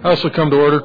House will come to order.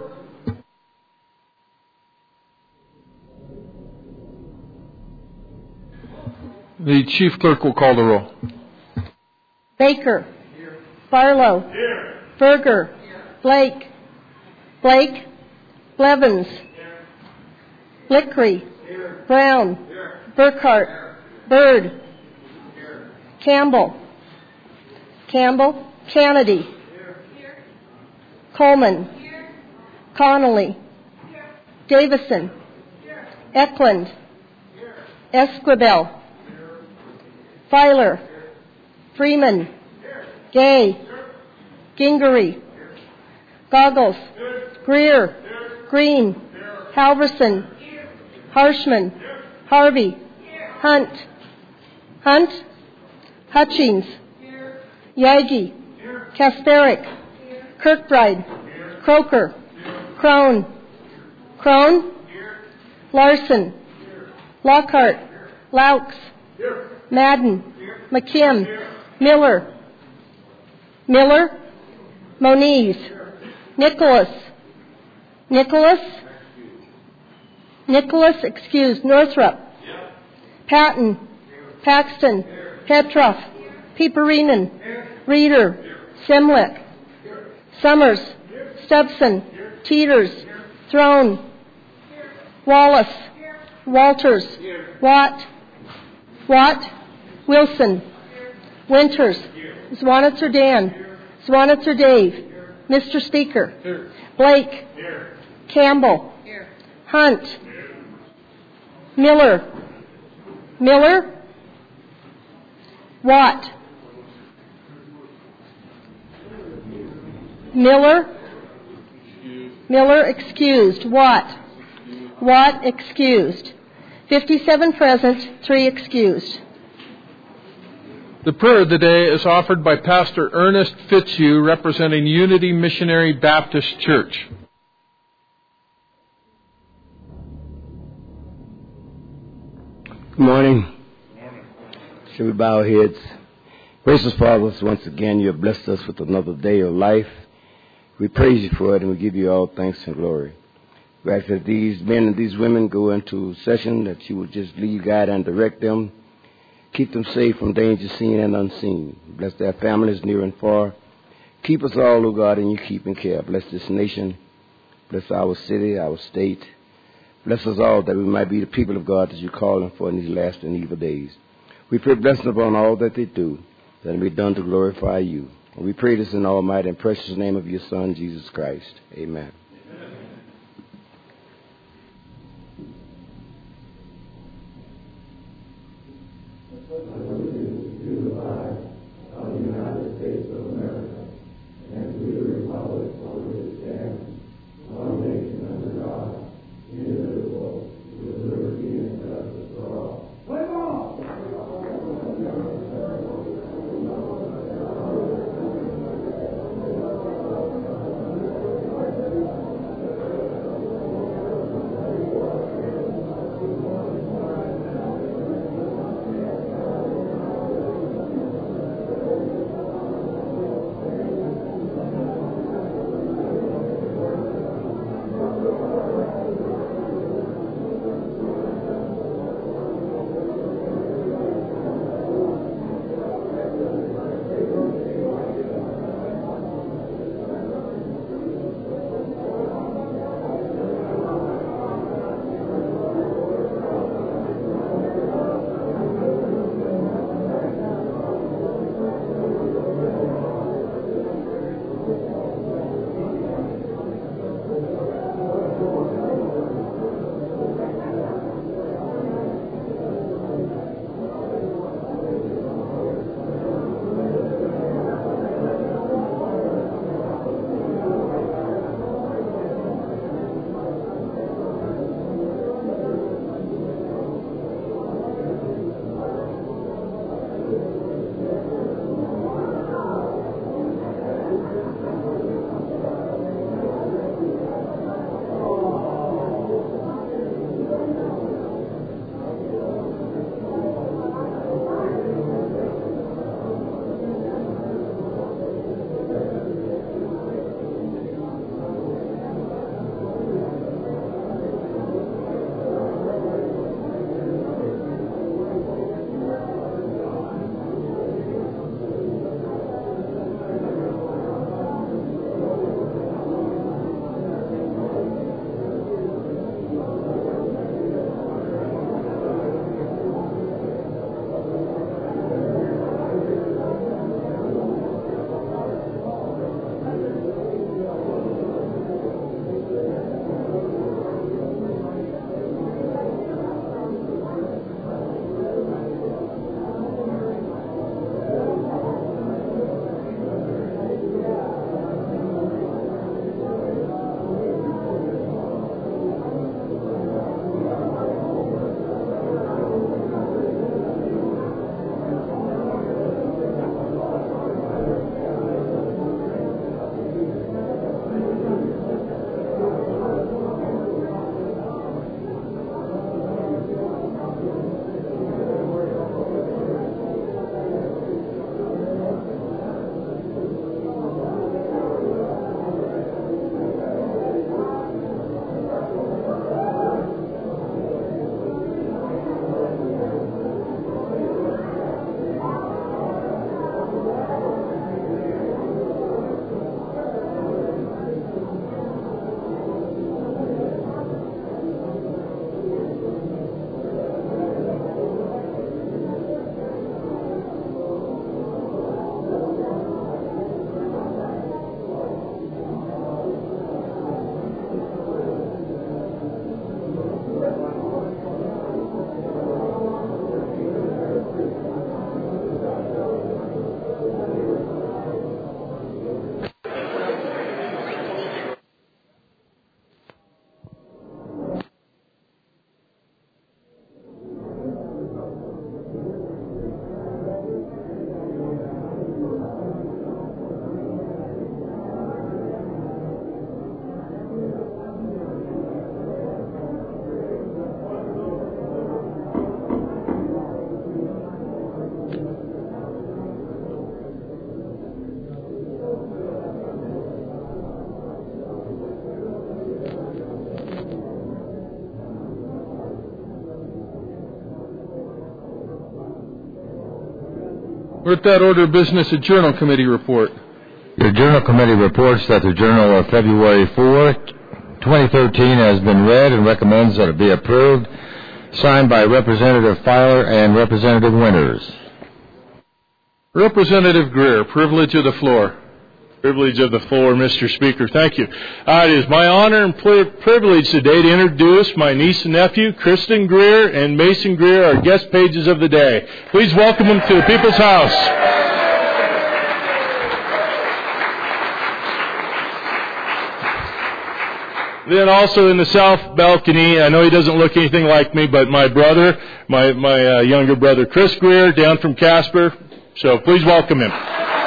The chief clerk will call the roll. Baker. Here. Barlow. Here. Berger. Here. Blake. Blake. Blevins. Here. Lickery. Here. Brown. Here. Burkhart. Here. Bird. Here. Campbell. Campbell. Kennedy. Here. Coleman. Here. Connolly. Here. Davison. Here. Eklund. Here. Esquibel. Here. Filer. Here. Freeman. Here. Gay. Here. Gingery. Here. Goggles. Here. Greer. Here. Green. Here. Halverson. Here. Harshman. Here. Harvey. Here. Hunt. Hunt. Hutchings. Here. Yagi. Here. Kasperick. Here. Kirkbride. Here. Croker. Here. Crone. Crone. Here. Larson. Here. Lockhart. Here. Laux. Here. Madden. Here. McKim. Here. Miller. Miller. Moniz. Here. Nicholas. Nicholas. Nicholas, excused. Northrup. Here. Patton. Here. Paxton. Here. Petroff. Here. Peeperinen. Here. Reeder. Here. Semlick. Here. Summers. Here. Stubson. Here. Teeters. Here. Throne. Here. Wallace. Here. Walters. Here. Watt. Watt. Wilson. Here. Winters. Here. Zwanitzer Dan. Here. Zwanitzer Dave. Here. Mr. Speaker. Here. Blake. Here. Campbell. Here. Hunt. Here. Miller. Miller. Watt. Miller. Miller excused. Watt. Watt excused. 57 present, 3 excused. The prayer of the day is offered by Pastor Ernest Fitzhugh, representing Unity Missionary Baptist Church. Good morning. Shall we bow our heads? Gracious Father, once again you have blessed us with another day of life. We praise you for it and we give you all thanks and glory. We ask that these men and these women go into session, that you will just lead, guide, and direct them. Keep them safe from danger seen and unseen. Bless their families near and far. Keep us all, O God, in your keeping care. Bless this nation. Bless our city, our state. Bless us all that we might be the people of God that you're calling for in these last and evil days. We pray blessing upon all that they do, that it be done to glorify you. And we pray this in the almighty and precious name of your Son, Jesus Christ. Amen. We're at that order of business, a Journal Committee report. Your Journal Committee reports that the Journal of February 4, 2013 has been read and recommends that it be approved, signed by Representative Filer and Representative Winters. Representative Greer, privilege of the floor. Privilege of the floor, Mr. Speaker. Thank you. It is my honor and privilege today to introduce my niece and nephew, Kristen Greer and Mason Greer, our guest pages of the day. Please welcome them to the People's House. Then also in the south balcony, I know he doesn't look anything like me, but my brother, my younger brother, Chris Greer, down from Casper. So please welcome him.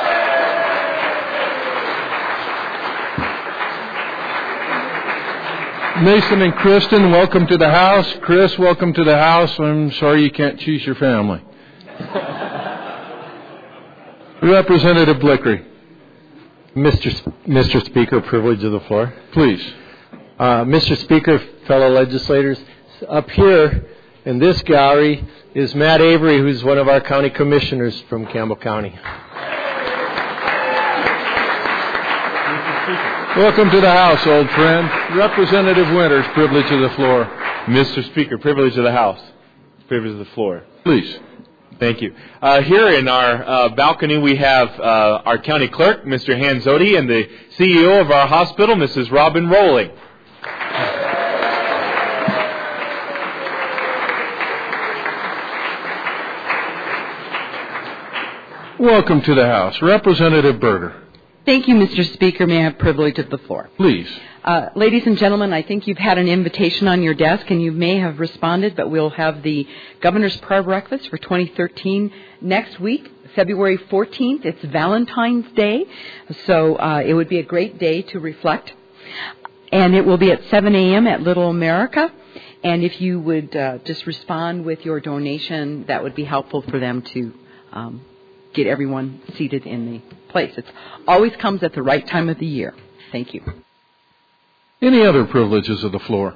Mason and Kristen, welcome to the house. Chris, welcome to the house. I'm sorry you can't choose your family. Representative Blickery. Mr. Speaker, privilege of the floor. Please. Mr. Speaker, fellow legislators, up here in this gallery is Matt Avery, who's one of our county commissioners from Campbell County. Welcome to the House, old friend. Representative Winters, privilege of the floor. Mr. Speaker, privilege of the House. Privilege of the floor. Please. Thank you. Here in our balcony we have our county clerk, Mr. Hanzodi, and the CEO of our hospital, Mrs. Robin Rowley. Welcome to the House. Representative Berger. Thank you, Mr. Speaker. May I have privilege of the floor? Please. Ladies and gentlemen, I think you've had an invitation on your desk and you may have responded, but we'll have the Governor's Prayer Breakfast for 2013 next week, February 14th. It's Valentine's Day, so it would be a great day to reflect. And it will be at 7 a.m. at Little America. And if you would just respond with your donation, that would be helpful for them to get everyone seated in the place. It always comes at the right time of the year. Thank you. Any other privileges of the floor?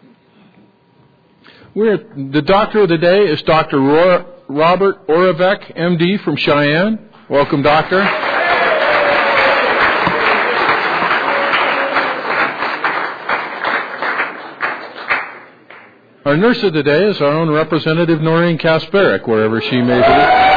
The doctor of the day is Dr. Robert Oravec, MD from Cheyenne. Welcome, doctor. Our nurse of the day is our own Representative Noreen Kasparic, wherever she may be.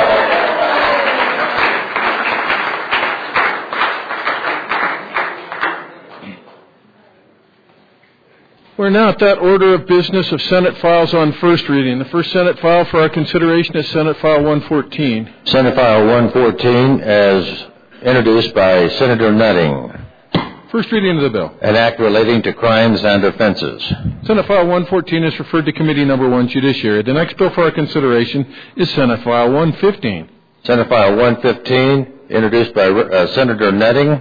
We're now at that order of business of Senate files on first reading. The first Senate file for our consideration is Senate File 114. Senate File 114 as introduced by Senator Nutting. First reading of the bill. An act relating to crimes and offenses. Senate File 114 is referred to Committee Number 1, Judiciary. The next bill for our consideration is Senate File 115. Senate File 115 introduced by Senator Nutting.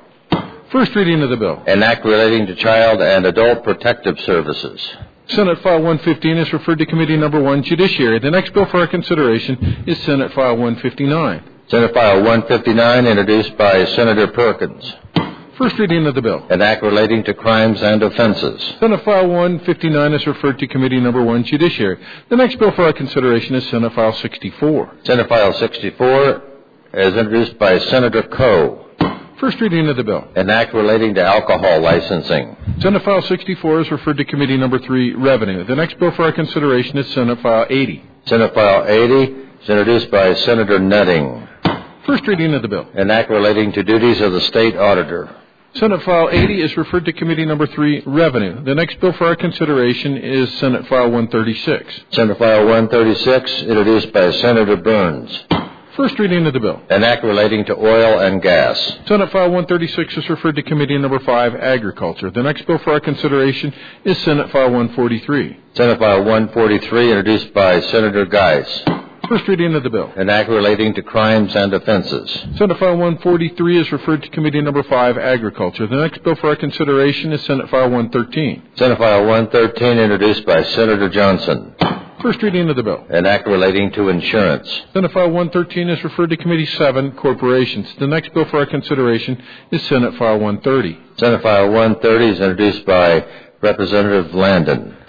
First reading of the bill. An act relating to child and adult protective services. Senate File 115 is referred to Committee Number 1, Judiciary. The next bill for our consideration is Senate File 159. Senate File 159 introduced by Senator Perkins. First reading of the bill. An act relating to crimes and offenses. Senate File 159 is referred to Committee Number 1, Judiciary. The next bill for our consideration is Senate File 64. Senate File 64 is introduced by Senator Coe. First reading of the bill. An act relating to alcohol licensing. Senate File 64 is referred to Committee Number 3, Revenue. The next bill for our consideration is Senate File 80. Senate File 80 is introduced by Senator Nutting. First reading of the bill. An act relating to duties of the state auditor. Senate File 80 is referred to Committee Number 3, Revenue. The next bill for our consideration is Senate File 136. Senate File 136, introduced by Senator Burns. First reading of the bill. An act relating to oil and gas. Senate File 136 is referred to Committee Number 5, Agriculture. The next bill for our consideration is Senate File 143. Senate File 143, introduced by Senator Geis. First reading of the bill. An act relating to crimes and offenses. Senate File 143 is referred to Committee Number 5, Agriculture. The next bill for our consideration is Senate File 113. Senate File 113, introduced by Senator Johnson. First reading of the bill. An act relating to insurance. Senate File 113 is referred to Committee 7, Corporations. The next bill for our consideration is Senate File 130. Senate File 130 is introduced by Representative Landon.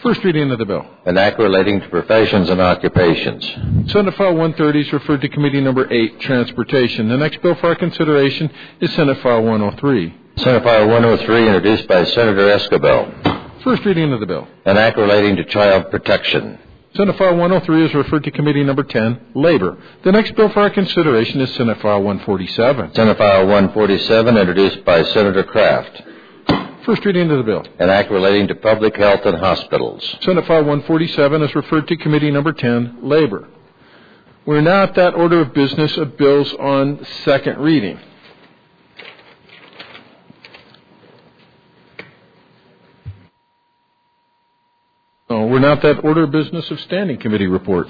First reading of the bill. An act relating to professions and occupations. Senate File 130 is referred to Committee Number 8, Transportation. The next bill for our consideration is Senate File 103. Senate File 103, introduced by Senator Escobar. First reading of the bill. An act relating to child protection. Senate File 103 is referred to Committee Number 10, Labor. The next bill for our consideration is Senate File 147. Senate File 147, introduced by Senator Kraft. First reading of the bill. An act relating to public health and hospitals. Senate File 147 is referred to Committee Number 10, Labor. We're now at that order of business of bills on second reading. We're now at that order of business of standing committee reports.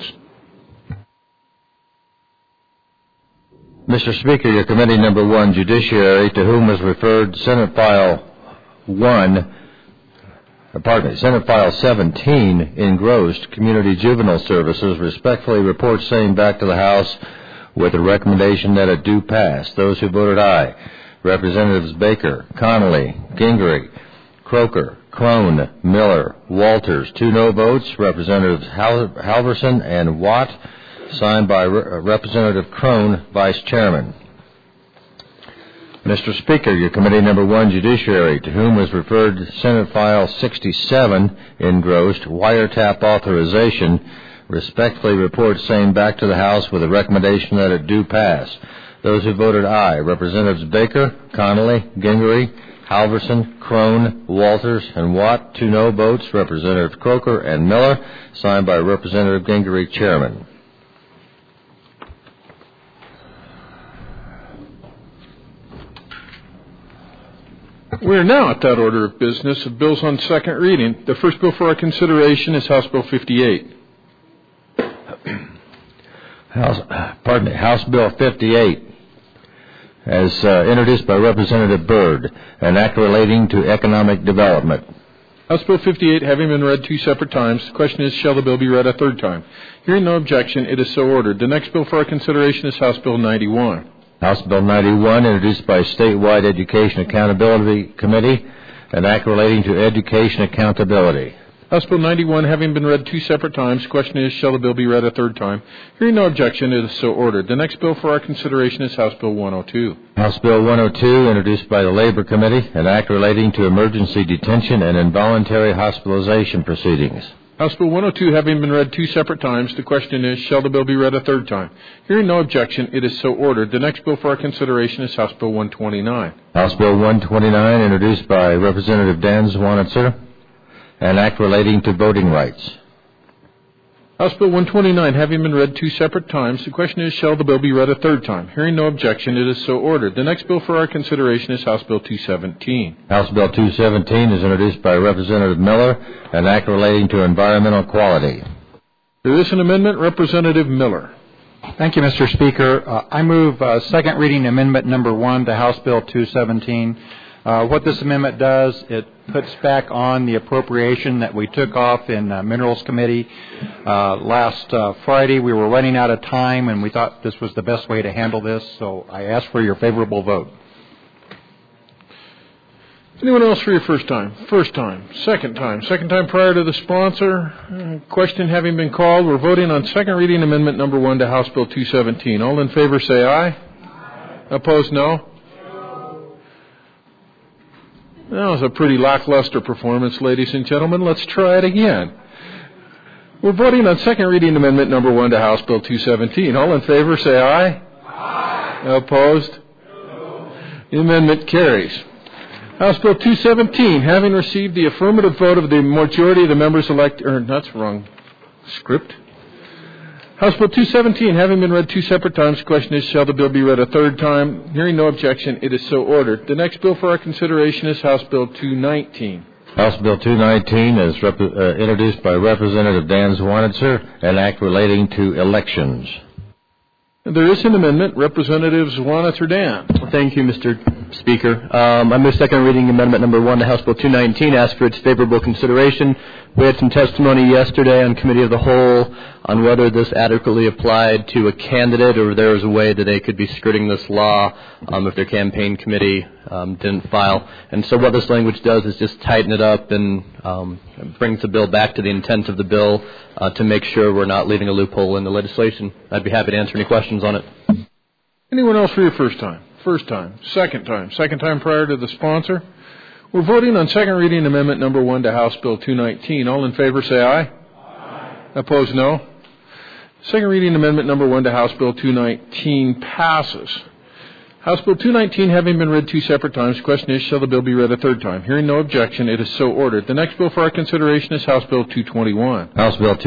Mr. Speaker, your Committee Number 1, Judiciary, to whom was referred Senate File 17, engrossed, Community Juvenile Services, respectfully reports same back to the House with a recommendation that it do pass. Those who voted aye: Representatives Baker, Connolly, Gingrich, Croker, Crone, Miller, Walters. 2 no votes, Representatives Halverson and Watt, signed by Representative Crone, Vice Chairman. Mr. Speaker, your Committee Number 1, Judiciary, to whom was referred Senate File 67, engrossed, wiretap authorization, respectfully reports same back to the House with a recommendation that it do pass. Those who voted aye: Representatives Baker, Connolly, Gingrich, Halverson, Crone, Walters, and Watt. 2 no votes, Representatives Croker and Miller, signed by Representative Gingrich, Chairman. We are now at that order of business of bills on second reading. The first bill for our consideration is House Bill 58. House Bill 58, as introduced by Representative Byrd, an act relating to economic development. House Bill 58 having been read 2 separate times, the question is, shall the bill be read a third time? Hearing no objection, it is so ordered. The next bill for our consideration is House Bill 91. House Bill 91, introduced by Statewide Education Accountability Committee, an act relating to education accountability. House Bill 91 having been read 2 separate times, the question is, shall the bill be read a third time? Hearing no objection, it is so ordered. The next bill for our consideration is House Bill 102. House Bill 102, introduced by the Labor Committee, an act relating to emergency detention and involuntary hospitalization proceedings. House Bill 102 having been read 2 separate times, the question is, shall the bill be read a third time? Hearing no objection, it is so ordered. The next bill for our consideration is House Bill 129. House Bill 129, introduced by Representative Dan Zwanitzer, an act relating to voting rights. House Bill 129 having been read 2 separate times, the question is, shall the bill be read a third time? Hearing no objection, it is so ordered. The next bill for our consideration is House Bill 217. House Bill 217 is introduced by Representative Miller, an act relating to environmental quality. There is an amendment. Representative Miller. Thank you, Mr. Speaker. I move second reading amendment number 1 to House Bill 217. What this amendment does, it puts back on the appropriation that we took off in Minerals Committee last Friday. We were running out of time, and we thought this was the best way to handle this, so I ask for your favorable vote. Anyone else for your first time? First time. Second time. Second time prior to the sponsor. Question having been called, we're voting on second reading amendment number 1 to House Bill 217. All in favor say aye. Aye. Opposed, no. That was a pretty lackluster performance, ladies and gentlemen. Let's try it again. We're voting on second reading amendment number 1 to House Bill 217. All in favor say aye. Aye. Opposed? No. The amendment carries. House Bill 217, having received the affirmative vote of the majority of the members that's wrong script. House Bill 217, having been read 2 separate times, the question is, shall the bill be read a third time? Hearing no objection, it is so ordered. The next bill for our consideration is House Bill 219. House Bill 219 is introduced by Representative Dan Zwanitzer, an act relating to elections. There is an amendment. Representative Zwanitzer Dan. Thank you, Mr. Speaker. I move second reading amendment number 1 to House Bill 219. Ask for its favorable consideration. We had some testimony yesterday on Committee of the Whole on whether this adequately applied to a candidate or there was a way that they could be skirting this law if their campaign committee didn't file. And so what this language does is just tighten it up and brings the bill back to the intent of the bill to make sure we're not leaving a loophole in the legislation. I'd be happy to answer any questions on it. Anyone else for your first time? First time. Second time prior to the sponsor. We're voting on second reading amendment number 1 to House Bill 219. All in favor say aye. Aye. Opposed, no. Second reading amendment number 1 to House Bill 219 passes. House Bill 219 having been read 2 separate times, the question is, shall the bill be read a third time? Hearing no objection, it is so ordered. The next bill for our consideration is House Bill 221. House Bill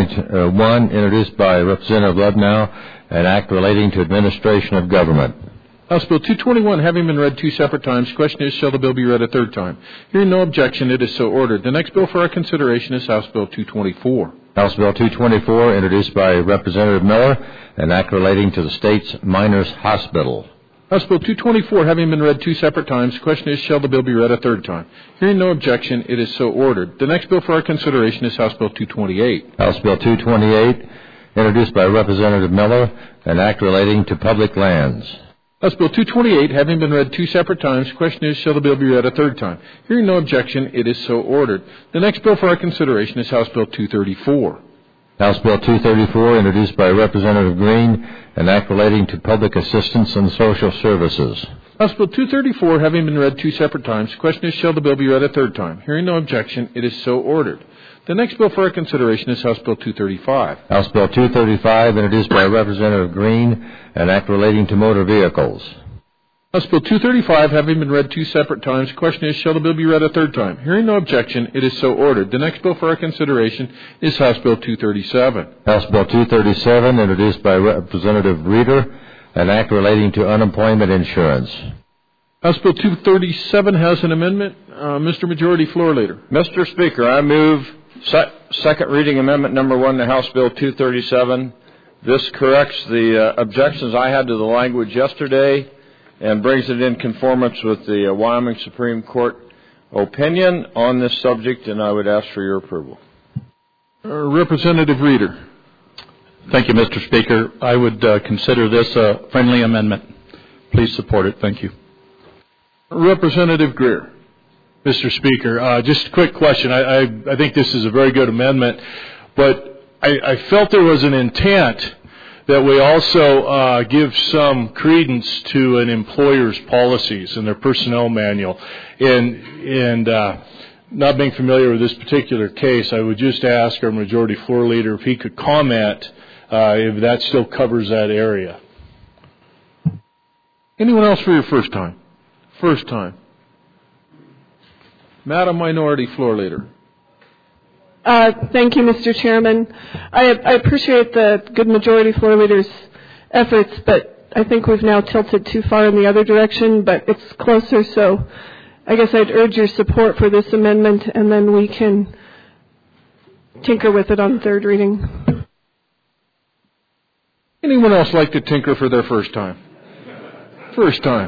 221, introduced by Representative Lubnow, an act relating to administration of government. House Bill 221 having been read 2 separate times, the question is, shall the bill be read a third time? Hearing no objection, it is so ordered. The next bill for our consideration is House Bill 224. House Bill 224, introduced by Representative Miller, an act relating to the state's miners' hospital. House Bill 224 having been read 2 separate times, the question is, shall the bill be read a third time? Hearing no objection, it is so ordered. The next bill for our consideration is House Bill 228. House Bill 228, introduced by Representative Miller, an act relating to public lands. House Bill 228 having been read 2 separate times, the question is, shall the bill be read a third time? Hearing no objection, it is so ordered. The next bill for our consideration is House Bill 234. House Bill 234, introduced by Representative Green, an act relating to public assistance and social services. House Bill 234 having been read 2 separate times, the question is, shall the bill be read a third time? Hearing no objection, it is so ordered. The next bill for our consideration is House Bill 235. House Bill 235, introduced by Representative Green, an act relating to motor vehicles. House Bill 235 having been read 2 separate times, the question is, shall the bill be read a third time? Hearing no objection, it is so ordered. The next bill for our consideration is House Bill 237. House Bill 237, introduced by Representative Reeder, an act relating to unemployment insurance. House Bill 237 has an amendment. Mr. Majority Floor Leader. Mr. Speaker, I move second reading amendment number 1 to House Bill 237. This corrects the objections I had to the language yesterday and brings it in conformance with the Wyoming Supreme Court opinion on this subject, and I would ask for your approval. Representative Reeder. Thank you, Mr. Speaker. I would consider this a friendly amendment. Please support it. Thank you. Representative Greer. Mr. Speaker, just a quick question. I think this is a very good amendment, but I felt there was an intent that we also give some credence to an employer's policies and their personnel manual. And not being familiar with this particular case, I would just ask our Majority Floor Leader if he could comment if that still covers that area. Anyone else for your first time? First time. Madam Minority Floor Leader. Thank you, Mr. Chairman. I appreciate the good Majority Floor Leader's efforts, but I think we've now tilted too far in the other direction, but it's closer, so I guess I'd urge your support for this amendment, and then we can tinker with it on third reading. Anyone else like to tinker for their first time? First time.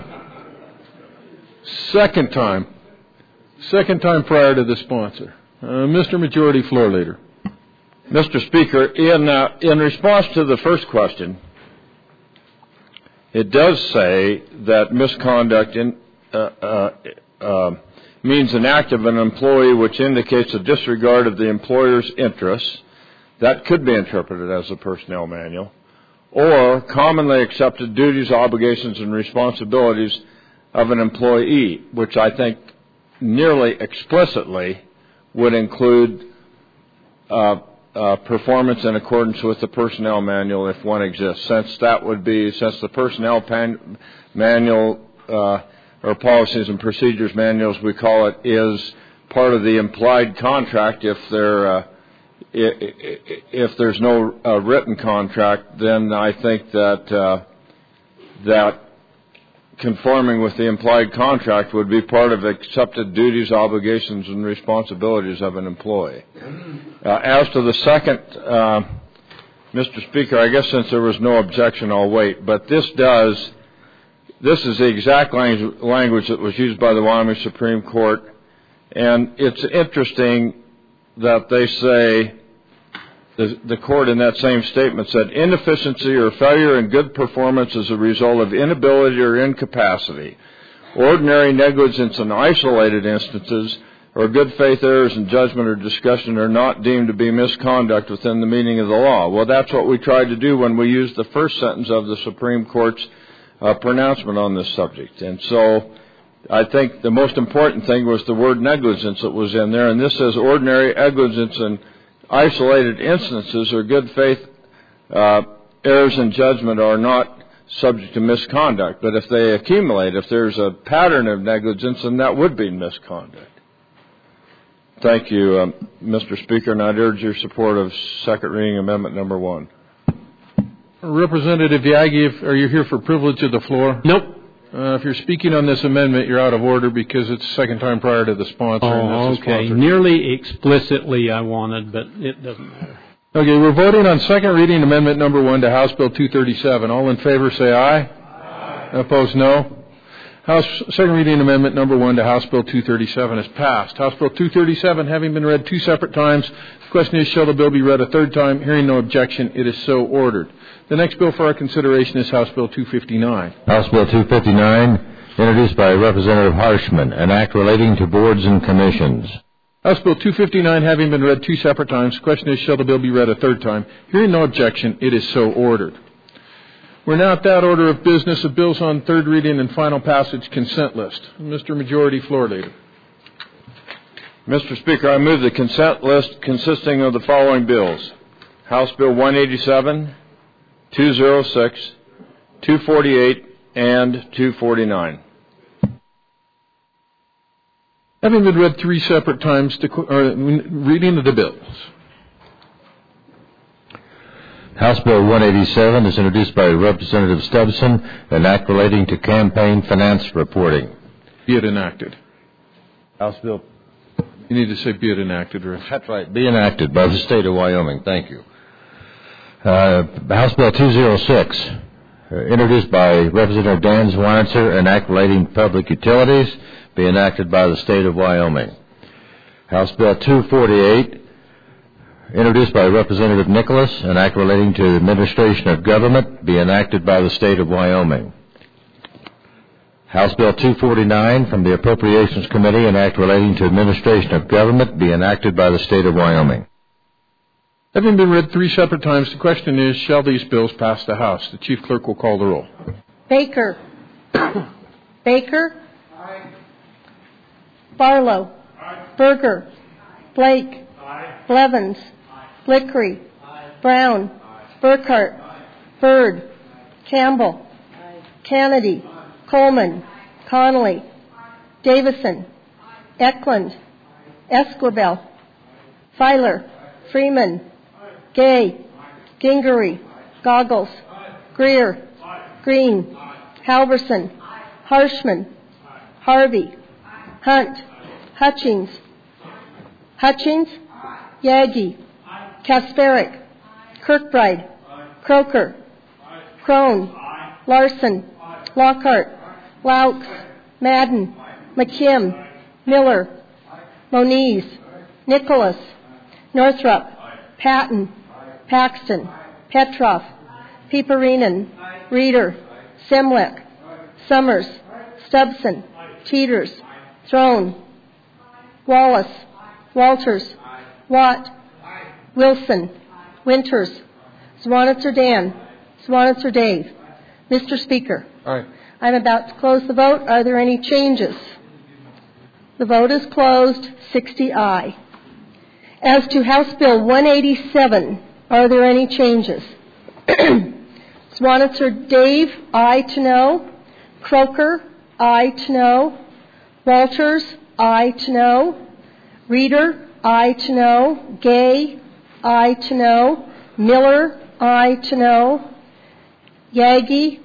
Second time. Second time prior to the sponsor. Mr. Majority Floor Leader. Mr. Speaker, in response to the first question, it does say that misconduct means an act of an employee which indicates a disregard of the employer's interests. That could be interpreted as a personnel manual. Or commonly accepted duties, obligations, and responsibilities of an employee, which I think nearly explicitly would include performance in accordance with the personnel manual if one exists. Since the personnel manual or policies and procedures manuals, we call it, is part of the implied contract. If there's no written contract, then I think that conforming with the implied contract would be part of accepted duties, obligations, and responsibilities of an employee. As to the second, Mr. Speaker, I guess since there was no objection, I'll wait. But this does This is the exact language that was used by the Wyoming Supreme Court. And it's interesting that they say, the court in that same statement said, inefficiency or failure in good performance is a result of inability or incapacity. Ordinary negligence in isolated instances or good faith errors in judgment or discussion are not deemed to be misconduct within the meaning of the law. Well, that's what we tried to do when we used the first sentence of the Supreme Court's pronouncement on this subject. And so I think the most important thing was the word negligence that was in there, and this says ordinary negligence in isolated instances or good faith errors in judgment are not subject to misconduct. But if they accumulate, if there's a pattern of negligence, then that would be misconduct. Thank you, Mr. Speaker, and I'd urge your support of second reading amendment number 1. Representative Yagi, are you here for privilege of the floor? Nope. If you're speaking on this amendment, you're out of order because it's the second time prior to the sponsor. Oh, okay. Nearly explicitly I wanted, but it doesn't matter. Okay, we're voting on second reading amendment number 1 to House Bill 237. All in favor say aye. Aye. Opposed, no. Second reading amendment number 1 to House Bill 237 is passed. House Bill 237 having been read 2 separate times, the question is, shall the bill be read a third time? Hearing no objection, it is so ordered. The next bill for our consideration is House Bill 259. House Bill 259, introduced by Representative Harshman, an act relating to boards and commissions. House Bill 259 having been read 2 separate times, the question is, shall the bill be read a third time? Hearing no objection, it is so ordered. We're now at that order of business of bills on third reading and final passage consent list. Mr. Majority Floor Leader. Mr. Speaker, I move the consent list consisting of the following bills: House Bill 187, 206, 248, and 249. Having been read 3 separate times, reading of the bills. House Bill 187 is introduced by Representative Stubson, an act relating to campaign finance reporting. Be it enacted. House Bill. You need to say be it enacted, Rick. That's right. Be enacted by the state of Wyoming. Thank you. House Bill 206, introduced by Representative Dan Zweinitzer, an act relating to public utilities, be enacted by the state of Wyoming. House Bill 248, introduced by Representative Nicholas, an act relating to the administration of government, be enacted by the state of Wyoming. House Bill 249 from the Appropriations Committee, an act relating to administration of government, be enacted by the state of Wyoming. Having been read 3 separate times, the question is, shall these bills pass the House? The Chief Clerk will call the roll. Baker. Baker. Aye. Barlow. Aye. Berger. Blake. Aye. Blevins. Aye. Blickery. Aye. Brown. Aye. Burkhart. Aye. Bird. Campbell. Aye. Kennedy. Aye. Coleman. Aye. Connolly. Aye. Davison. Aye. Eklund. Aye. Esquivel. Aye. Filer. Aye. Freeman. Aye. Gay. Aye. Gingery. Aye. Goggles. Aye. Greer. Aye. Green. Aye. Halverson. Aye. Harshman. Aye. Harvey. Aye. Hunt. Aye. Hutchings. Aye. Hutchings. Aye. Yagi. Aye. Kasperick. Aye. Kirkbride. Aye. Croker. Aye. Crone. Aye. Larson. Aye. Lockhart. Aye. Laux. Aye. Madden. Aye. McKim. Aye. Miller. Aye. Moniz. Aye. Nicholas. Aye. Northrup. Aye. Patton. Aye. Paxton. Aye. Petroff. Aye. Peeperinen. Aye. Reeder. Aye. Semlick. Aye. Summers. Aye. Stubson. Aye. Teeters. Aye. Throne. Aye. Wallace. Aye. Walters. Aye. Watt. Aye. Wilson. Aye. Winters. Aye. Zwanitzer Dan. Aye. Zwanitzer Dave. Aye. Mr. Speaker. Aye. I'm about to close the vote. Are there any changes? The vote is closed. 60 aye. As to House Bill 187, are there any changes? Zwanitzer Dave, aye to no. Croker, aye to no. Walters, aye to no. Reeder, aye to no. Gay, aye to no. Miller, aye to no. Yagi,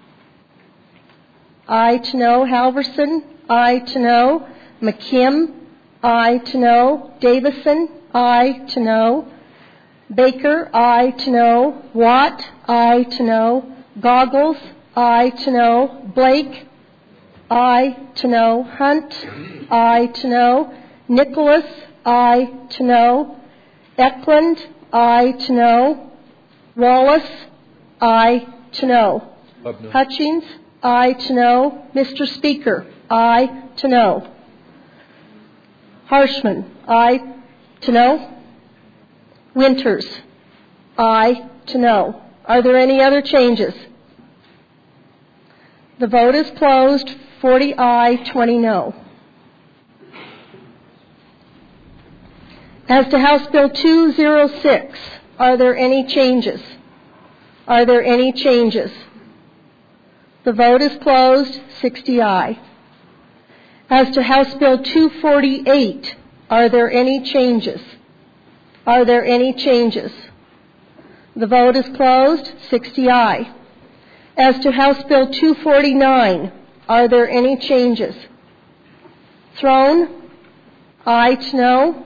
aye to no. Halverson, aye to no. McKim, aye to no. Davison, aye to no. Baker, aye to no. Watt, aye to no. Goggles, Aye to no. Blake? Aye to no. Hunt? Aye to no. Nicholas? Aye to no. Eklund? Aye to no. Wallace? Aye to no. Hutchings? Aye to no. Mr. Speaker? Aye to no. Harshman? Aye to no. Winters? Aye to no. Are there any other changes? The vote is closed. 40 aye, 20 no. As to House Bill 206, are there any changes? Are there any changes? The vote is closed. 60 aye. As to House Bill 248, are there any changes? Are there any changes? The vote is closed. 60 aye. As to House Bill 249, are there any changes? Throne? Aye to no.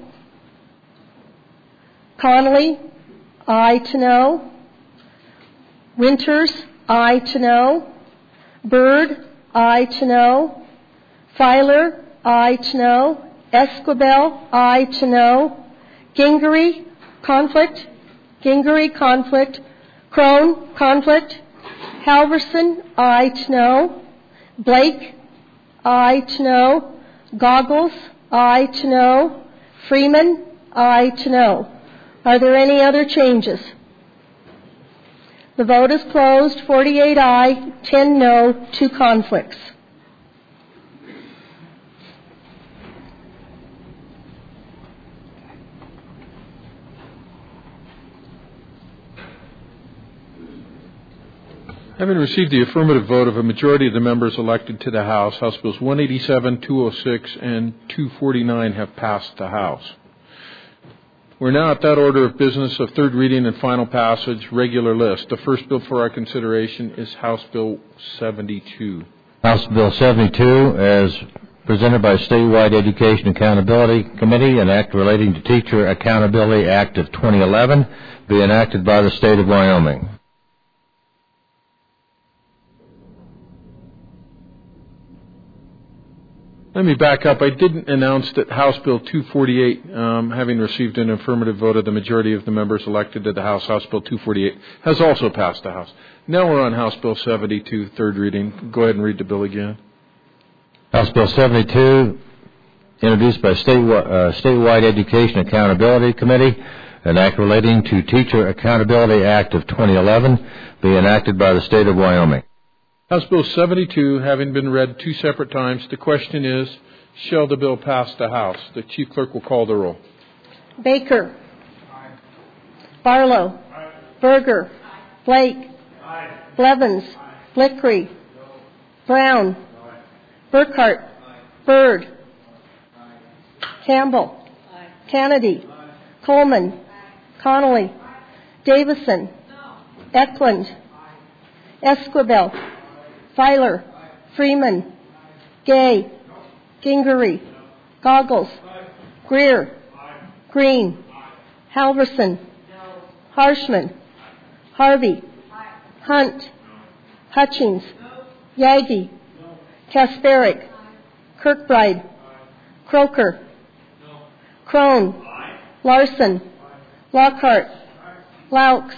Connolly? Aye to no. Winters? Aye to no. Byrd? Aye to no. Filer? Aye to no. Esquivel? Aye to no. Gingery? Conflict? Gingery? Conflict. Crone? Conflict. Halverson? Aye to no. Blake? Aye to no. Goggles? Aye to no. Freeman? Aye to no. Are there any other changes? The vote is closed. 48 aye, 10 no, 2 conflicts. Having received the affirmative vote of a majority of the members elected to the House, House Bills 187, 206, and 249 have passed the House. We're now at that order of business of third reading and final passage, regular list. The first bill for our consideration is House Bill 72. House Bill 72, as presented by Statewide Education Accountability Committee, an act relating to Teacher Accountability Act of 2011, be enacted by the State of Wyoming. Let me back up. I didn't announce that House Bill 248, having received an affirmative vote of the majority of the members elected to the House, House Bill 248 has also passed the House. Now we're on House Bill 72, third reading. Go ahead and read the bill again. House Bill 72, introduced by Statewide Education Accountability Committee, an act relating to Teacher Accountability Act of 2011, be enacted by the State of Wyoming. House Bill 72, having been read 2 separate times, the question is, shall the bill pass the House? The Chief Clerk will call the roll. Baker. Aye. Barlow. Aye. Berger. Aye. Blake. Aye. Blevins. Aye. Blickery. No. Brown. Aye. Burkhart. Aye. Byrd. Aye. Campbell. Aye. Kennedy. Aye. Coleman. Aye. Connolly. Aye. Davison. No. Eklund. Aye. Esquivel. Filer, Freeman, Gay, Gingery, Goggles, Greer, Green, Halverson, Harshman, Harvey, Hunt, Hutchings, Yagi, Kasparic, Kirkbride, Croker, Crone, Larson, Lockhart, Laux,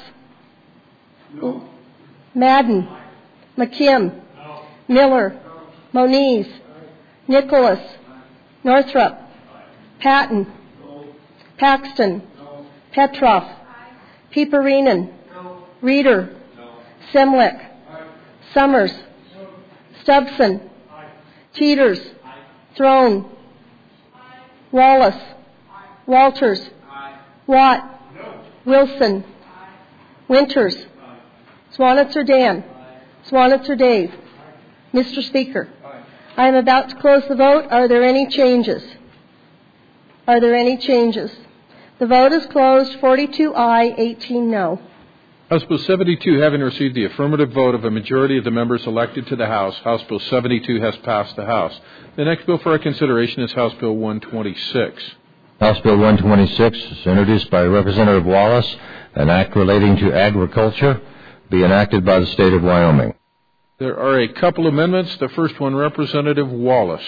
Madden, McKim, Miller, Moniz, Nicholas, Northrup, Patton, Paxton, Petroff, Peeperinen, Reeder, Semlick, Summers, Stubson, Teeters, Throne, Wallace, Walters, Watt, Wilson, Winters, Swanitzer Dan, Swanitzer Dave. Mr. Speaker, I am about to close the vote. Are there any changes? Are there any changes? The vote is closed. 42 aye, 18 no. House Bill 72, having received the affirmative vote of a majority of the members elected to the House, House Bill 72 has passed the House. The next bill for our consideration is House Bill 126. House Bill 126 is introduced by Representative Wallace, an act relating to agriculture, be enacted by the State of Wyoming. There are a couple amendments. The first one, Representative Wallace.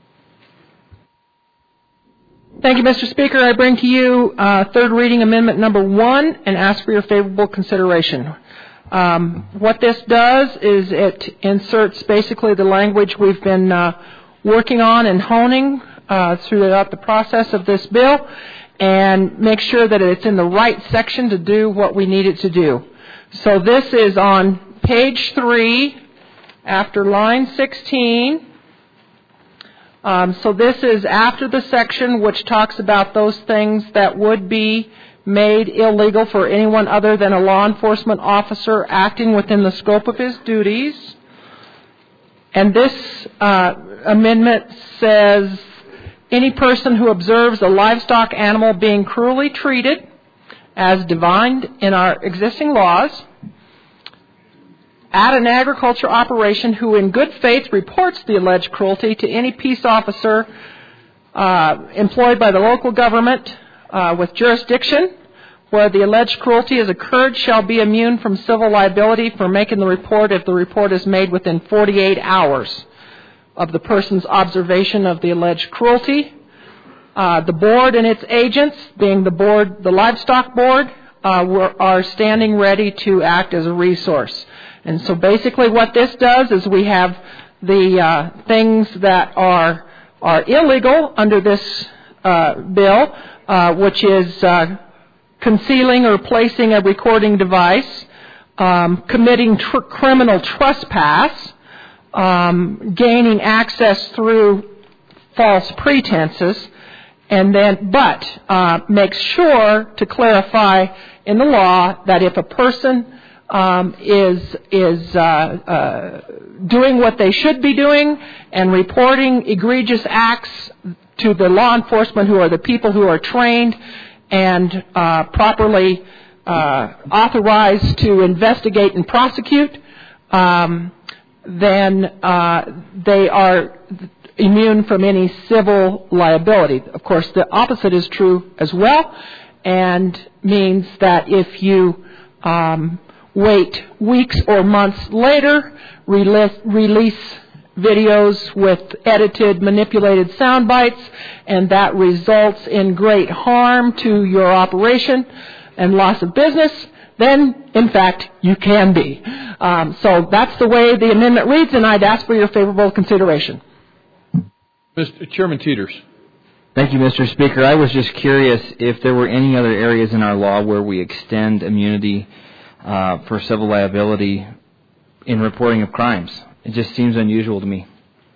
Thank you, Mr. Speaker. I bring to you third reading amendment number 1 and ask for your favorable consideration. What this does is it inserts basically the language we've been working on and honing throughout the process of this bill, and make sure that it's in the right section to do what we need it to do. So this is on page 3 after line 16. So this is after the section which talks about those things that would be made illegal for anyone other than a law enforcement officer acting within the scope of his duties. And this amendment says, any person who observes a livestock animal being cruelly treated, as defined in our existing laws, at an agriculture operation who in good faith reports the alleged cruelty to any peace officer employed by the local government with jurisdiction where the alleged cruelty has occurred shall be immune from civil liability for making the report if the report is made within 48 hours of the person's observation of the alleged cruelty. The board and its agents, being the livestock board, are standing ready to act as a resource. And so basically what this does is we have the things that are illegal under this bill, which is concealing or placing a recording device, committing criminal trespass, gaining access through false pretenses, and then, but makes sure to clarify in the law that if a person is doing what they should be doing and reporting egregious acts to the law enforcement, who are the people who are trained and properly authorized to investigate and prosecute, then they are immune from any civil liability. Of course, the opposite is true as well, and means that if you wait weeks or months later, release videos with edited, manipulated sound bites, and that results in great harm to your operation and loss of business, then, in fact, you can be. So that's the way the amendment reads, and I'd ask for your favorable consideration. Mr. Chairman Teeters. Thank you, Mr. Speaker. I was just curious if there were any other areas in our law where we extend immunity for civil liability in reporting of crimes. It just seems unusual to me.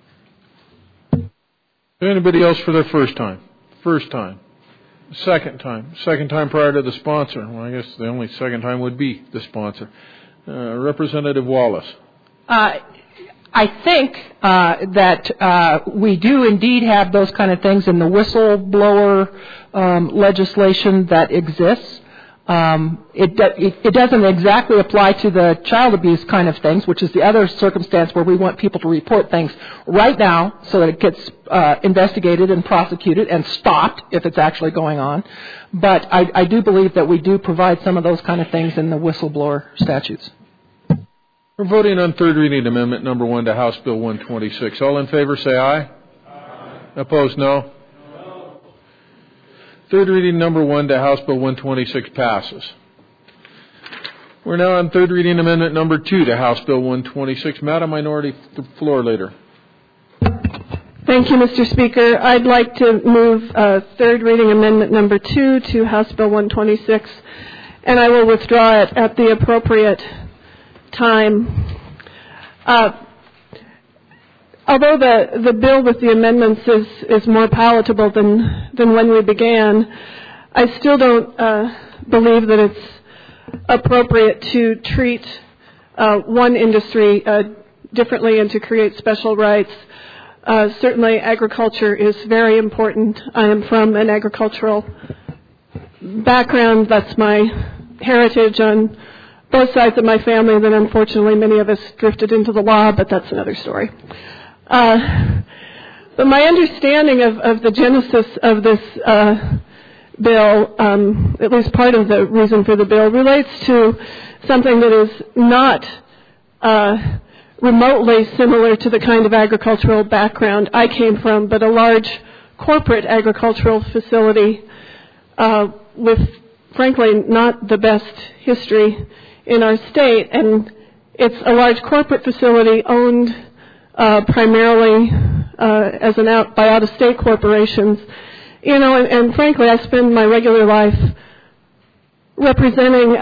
Anybody else for their first time? First time. Second time. Second time prior to the sponsor. Well, I guess the only second time would be the sponsor. Representative Wallace. I think that we do indeed have those kind of things in the whistleblower legislation that exists. It doesn't exactly apply to the child abuse kind of things, which is the other circumstance where we want people to report things right now so that it gets investigated and prosecuted and stopped if it's actually going on. But I do believe that we do provide some of those kind of things in the whistleblower statutes. We're voting on third reading amendment number 1 to House Bill 126. All in favor say aye. Aye. Opposed, no. Third reading number 1 to House Bill 126 passes. We're now on third reading amendment number 2 to House Bill 126. Madam Minority Floor Leader. Thank you, Mr. Speaker. I'd like to move third reading amendment number 2 to House Bill 126, and I will withdraw it at the appropriate time. Although the bill with the amendments is more palatable than when we began, I still don't believe that it's appropriate to treat one industry differently and to create special rights. Certainly agriculture is very important. I am from an agricultural background. That's my heritage on both sides of my family. Then unfortunately many of us drifted into the law, but that's another story. But my understanding of the genesis of this bill, at least part of the reason for the bill, relates to something that is not remotely similar to the kind of agricultural background I came from, but a large corporate agricultural facility with, frankly, not the best history in our state. And it's a large corporate facility owned primarily by out-of-state corporations. And frankly, I spend my regular life representing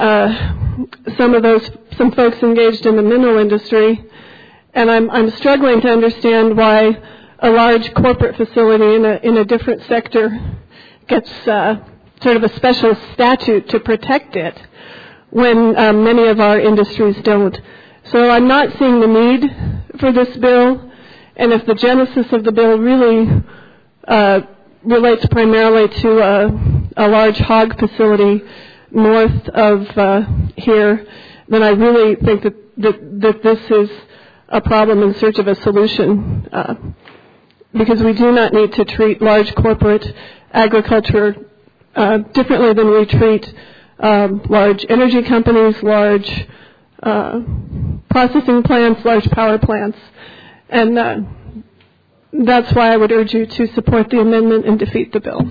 some folks engaged in the mineral industry, and I'm struggling to understand why a large corporate facility in a different sector gets sort of a special statute to protect it when many of our industries don't. So I'm not seeing the need for this bill, and if the genesis of the bill really relates primarily to a large hog facility north of here, then I really think that this is a problem in search of a solution, because we do not need to treat large corporate agriculture differently than we treat large energy companies, large processing plants, large power plants. And that's why I would urge you to support the amendment and defeat the bill.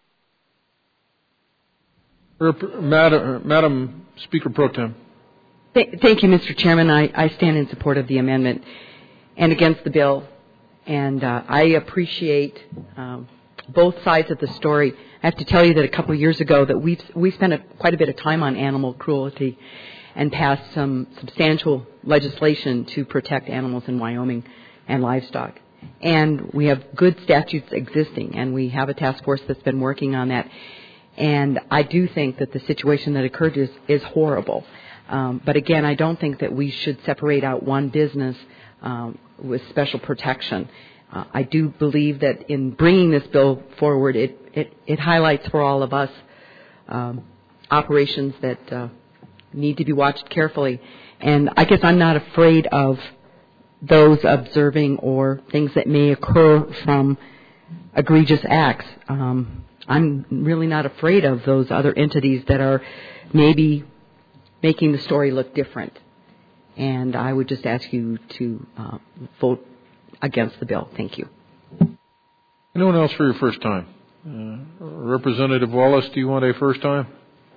Madam Speaker Pro Tem. Thank you, Mr. Chairman. I stand in support of the amendment and against the bill. And I appreciate both sides of the story. I have to tell you that a couple of years ago that we spent quite a bit of time on animal cruelty and passed some substantial legislation to protect animals in Wyoming and livestock. And we have good statutes existing, and we have a task force that's been working on that. And I do think that the situation that occurred is horrible. But again, I don't think that we should separate out one business with special protection. I do believe that in bringing this bill forward, it highlights for all of us operations that need to be watched carefully. And I guess I'm not afraid of those observing or things that may occur from egregious acts. I'm really not afraid of those other entities that are maybe making the story look different. And I would just ask you to vote against the bill. Thank you. Anyone else for your first time? Representative Wallace, do you want a first time?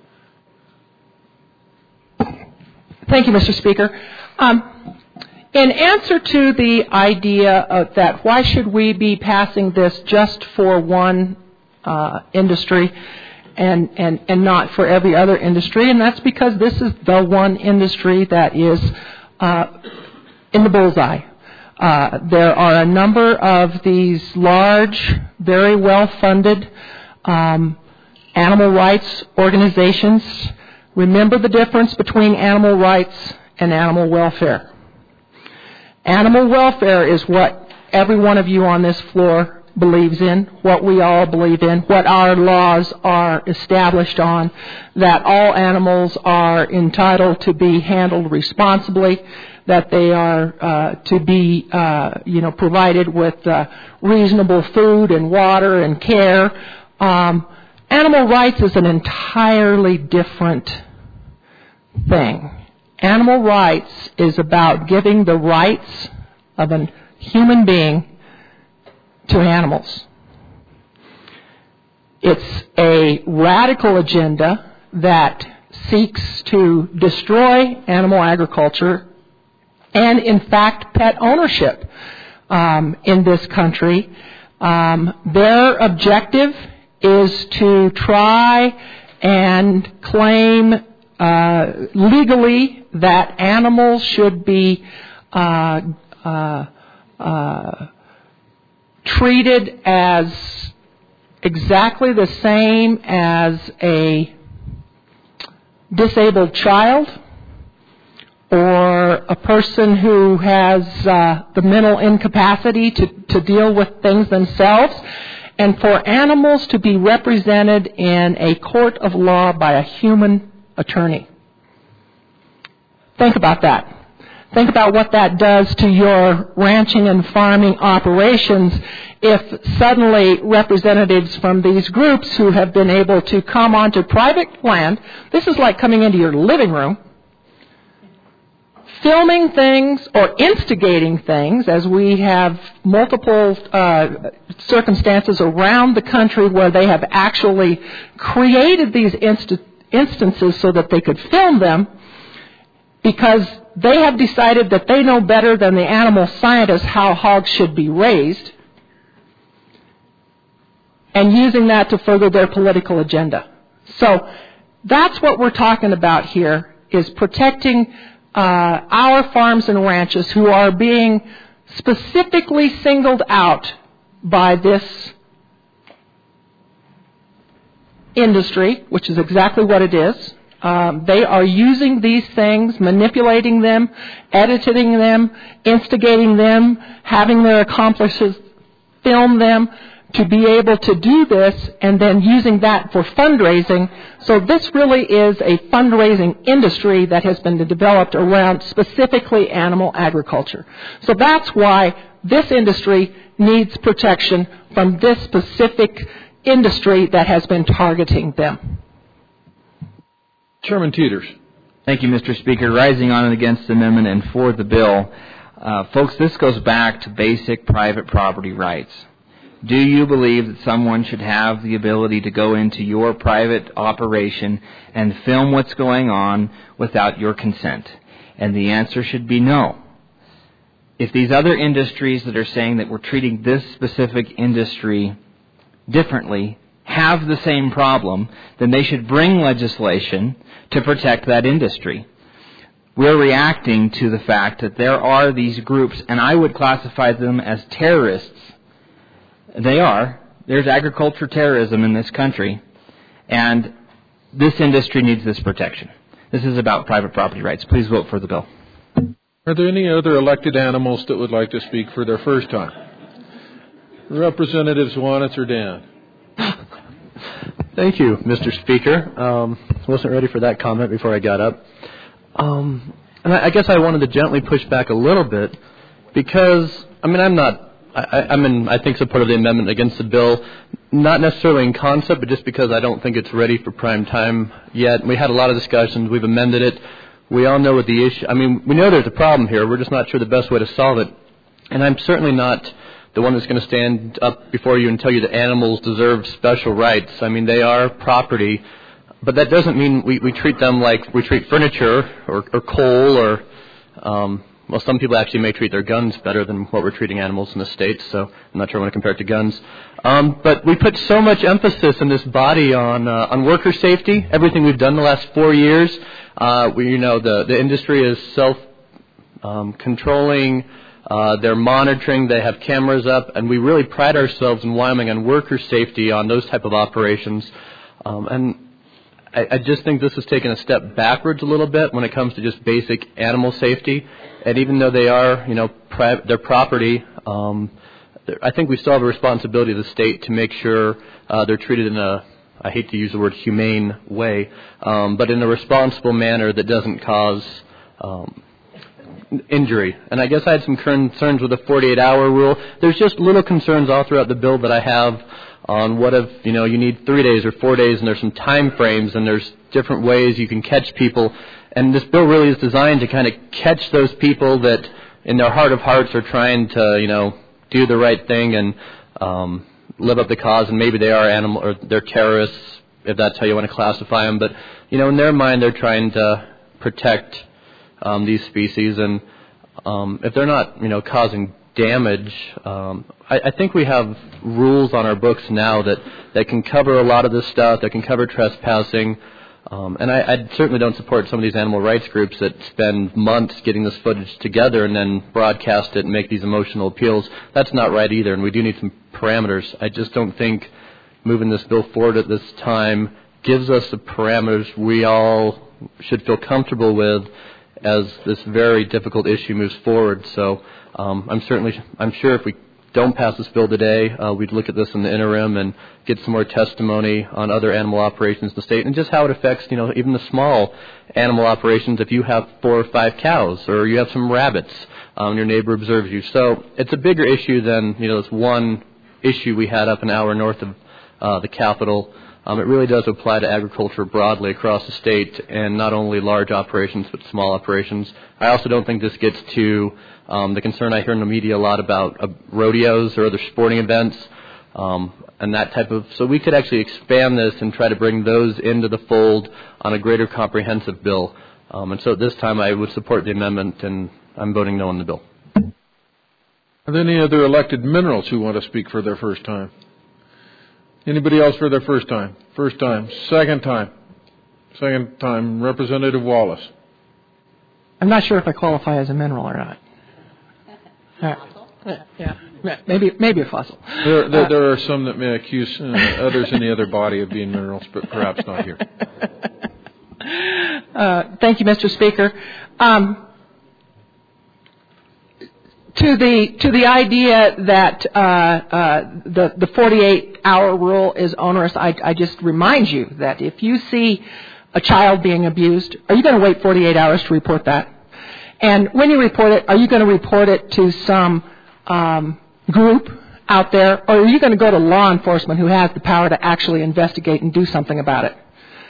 Thank you, Mr. Speaker. In answer to the idea of that, why should we be passing this just for one industry and not for every other industry? And that's because this is the one industry that is in the bullseye. There are a number of these large, very well-funded animal rights organizations. Remember the difference between animal rights and animal welfare. Animal welfare is what every one of you on this floor believes in, what we all believe in, what our laws are established on, that all animals are entitled to be handled responsibly, that they are to be, provided with reasonable food and water and care. Animal rights is an entirely different thing. Animal rights is about giving the rights of a human being to animals. It's a radical agenda that seeks to destroy animal agriculture and, in fact, pet ownership in this country. Their objective is to try and claim legally that animals should be treated as exactly the same as a disabled child or a person who has the mental incapacity to deal with things themselves, and for animals to be represented in a court of law by a human attorney. Think about that. Think about what that does to your ranching and farming operations if suddenly representatives from these groups who have been able to come onto private land, this is like coming into your living room, filming things or instigating things, as we have multiple circumstances around the country where they have actually created these instances so that they could film them, because they have decided that they know better than the animal scientists how hogs should be raised, and using that to further their political agenda. So that's what we're talking about here, is protecting our farms and ranches who are being specifically singled out by this industry, which is exactly what it is. They are using these things, manipulating them, editing them, instigating them, having their accomplices film them to be able to do this, and then using that for fundraising. So this really is a fundraising industry that has been developed around specifically animal agriculture. So that's why this industry needs protection from this specific industry that has been targeting them. Chairman Teeters. Thank you, Mr. Speaker. Rising on and against the amendment and for the bill. Folks, this goes back to basic private property rights. Do you believe that someone should have the ability to go into your private operation and film what's going on without your consent? And the answer should be no. If these other industries that are saying that we're treating this specific industry differently have the same problem, then they should bring legislation to protect that industry. We're reacting to the fact that there are these groups, and I would classify them as terrorists. They are. There's agriculture terrorism in this country, and this industry needs this protection. This is about private property rights. Please vote for the bill. Are there any other elected animals that would like to speak for their first time? Representatives Wanitz or Dan? Thank you, Mr. Speaker. I wasn't ready for that comment before I got up. And I guess I wanted to gently push back a little bit because, I think support of the amendment against the bill, not necessarily in concept, but just because I don't think it's ready for prime time yet. We had a lot of discussions. We've amended it. We all know what the issue, we know there's a problem here. We're just not sure the best way to solve it. And I'm certainly not the one that's going to stand up before you and tell you that animals deserve special rights. They are property, but that doesn't mean we treat them like we treat furniture or coal or, some people actually may treat their guns better than what we're treating animals in the States, so I'm not sure I want to compare it to guns. But we put so much emphasis in this body on worker safety, everything we've done the last 4 years. The industry is self-controlling. They're monitoring. They have cameras up, and we really pride ourselves in Wyoming on worker safety on those type of operations. And I just think this has taken a step backwards a little bit when it comes to just basic animal safety. And even though they are, their property, I think we still have a responsibility of the state to make sure they're treated in a, I hate to use the word humane way, but in a responsible manner that doesn't cause injury. And I guess I had some concerns with the 48-hour rule. There's just little concerns all throughout the bill that I have on what if, you need 3 days or 4 days, and there's some time frames, and there's different ways you can catch people. And this bill really is designed to kind of catch those people that in their heart of hearts are trying to, do the right thing and live up the cause, and maybe they are animal or they're terrorists, if that's how you want to classify them. But, in their mind, they're trying to protect these species, and if they're not, causing damage, I think we have rules on our books now that can cover a lot of this stuff, that can cover trespassing. And I certainly don't support some of these animal rights groups that spend months getting this footage together and then broadcast it and make these emotional appeals. That's not right either, and we do need some parameters. I just don't think moving this bill forward at this time gives us the parameters we all should feel comfortable with as this very difficult issue moves forward. So I'm sure if we don't pass this bill today, we'd look at this in the interim and get some more testimony on other animal operations in the state and just how it affects, even the small animal operations if you have 4 or 5 cows or you have some rabbits and your neighbor observes you. So it's a bigger issue than, this one issue we had up an hour north of the Capitol. It really does apply to agriculture broadly across the state, and not only large operations but small operations. I also don't think this gets to the concern I hear in the media a lot about rodeos or other sporting events and that type of. So we could actually expand this and try to bring those into the fold on a greater comprehensive bill. And so at this time I would support the amendment, and I'm voting no on the bill. Are there any other elected minerals who want to speak for their first time? Anybody else for their first time? First time. Second time. Second time. Representative Wallace. I'm not sure if I qualify as a mineral or not. Yeah. Maybe a fossil. There are some that may accuse others in the other body of being minerals, but perhaps not here. Thank you, Mr. Speaker. To the idea that the 48-hour rule is onerous, I just remind you that if you see a child being abused, are you going to wait 48 hours to report that? And when you report it, are you going to report it to some group out there, or are you going to go to law enforcement who has the power to actually investigate and do something about it?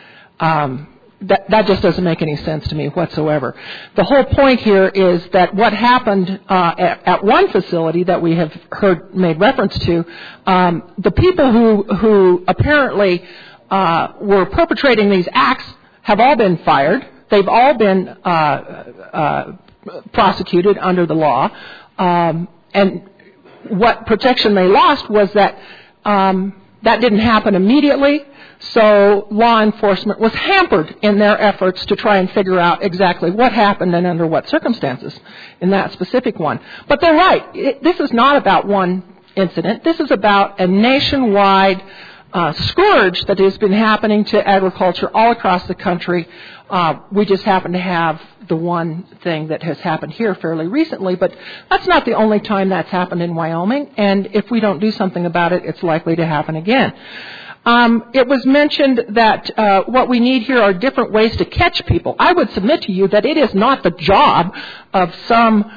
That just doesn't make any sense to me whatsoever. The whole point here is that what happened at one facility that we have heard made reference to, the people who apparently were perpetrating these acts have all been fired. They've all been prosecuted under the law. And what protection they lost was that that didn't happen immediately. So law enforcement was hampered in their efforts to try and figure out exactly what happened and under what circumstances in that specific one. But they're right. This is not about one incident. This is about a nationwide scourge that has been happening to agriculture all across the country. We just happen to have the one thing that has happened here fairly recently, but that's not the only time that's happened in Wyoming, and if we don't do something about it, it's likely to happen again. It was mentioned that what we need here are different ways to catch people. I would submit to you that it is not the job of some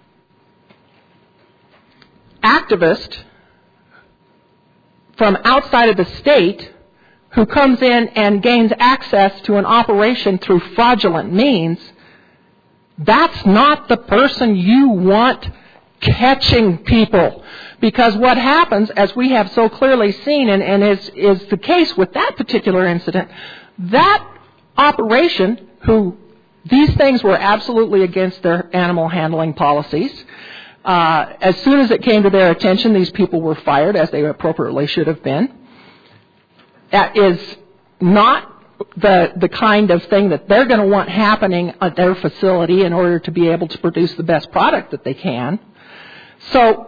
activist from outside of the state who comes in and gains access to an operation through fraudulent means. That's not the person you want catching people. Because what happens, as we have so clearly seen, and is the case with that particular incident, that operation, who these things were absolutely against their animal handling policies, as soon as it came to their attention, these people were fired, as they appropriately should have been. That is not the kind of thing that they're going to want happening at their facility in order to be able to produce the best product that they can. So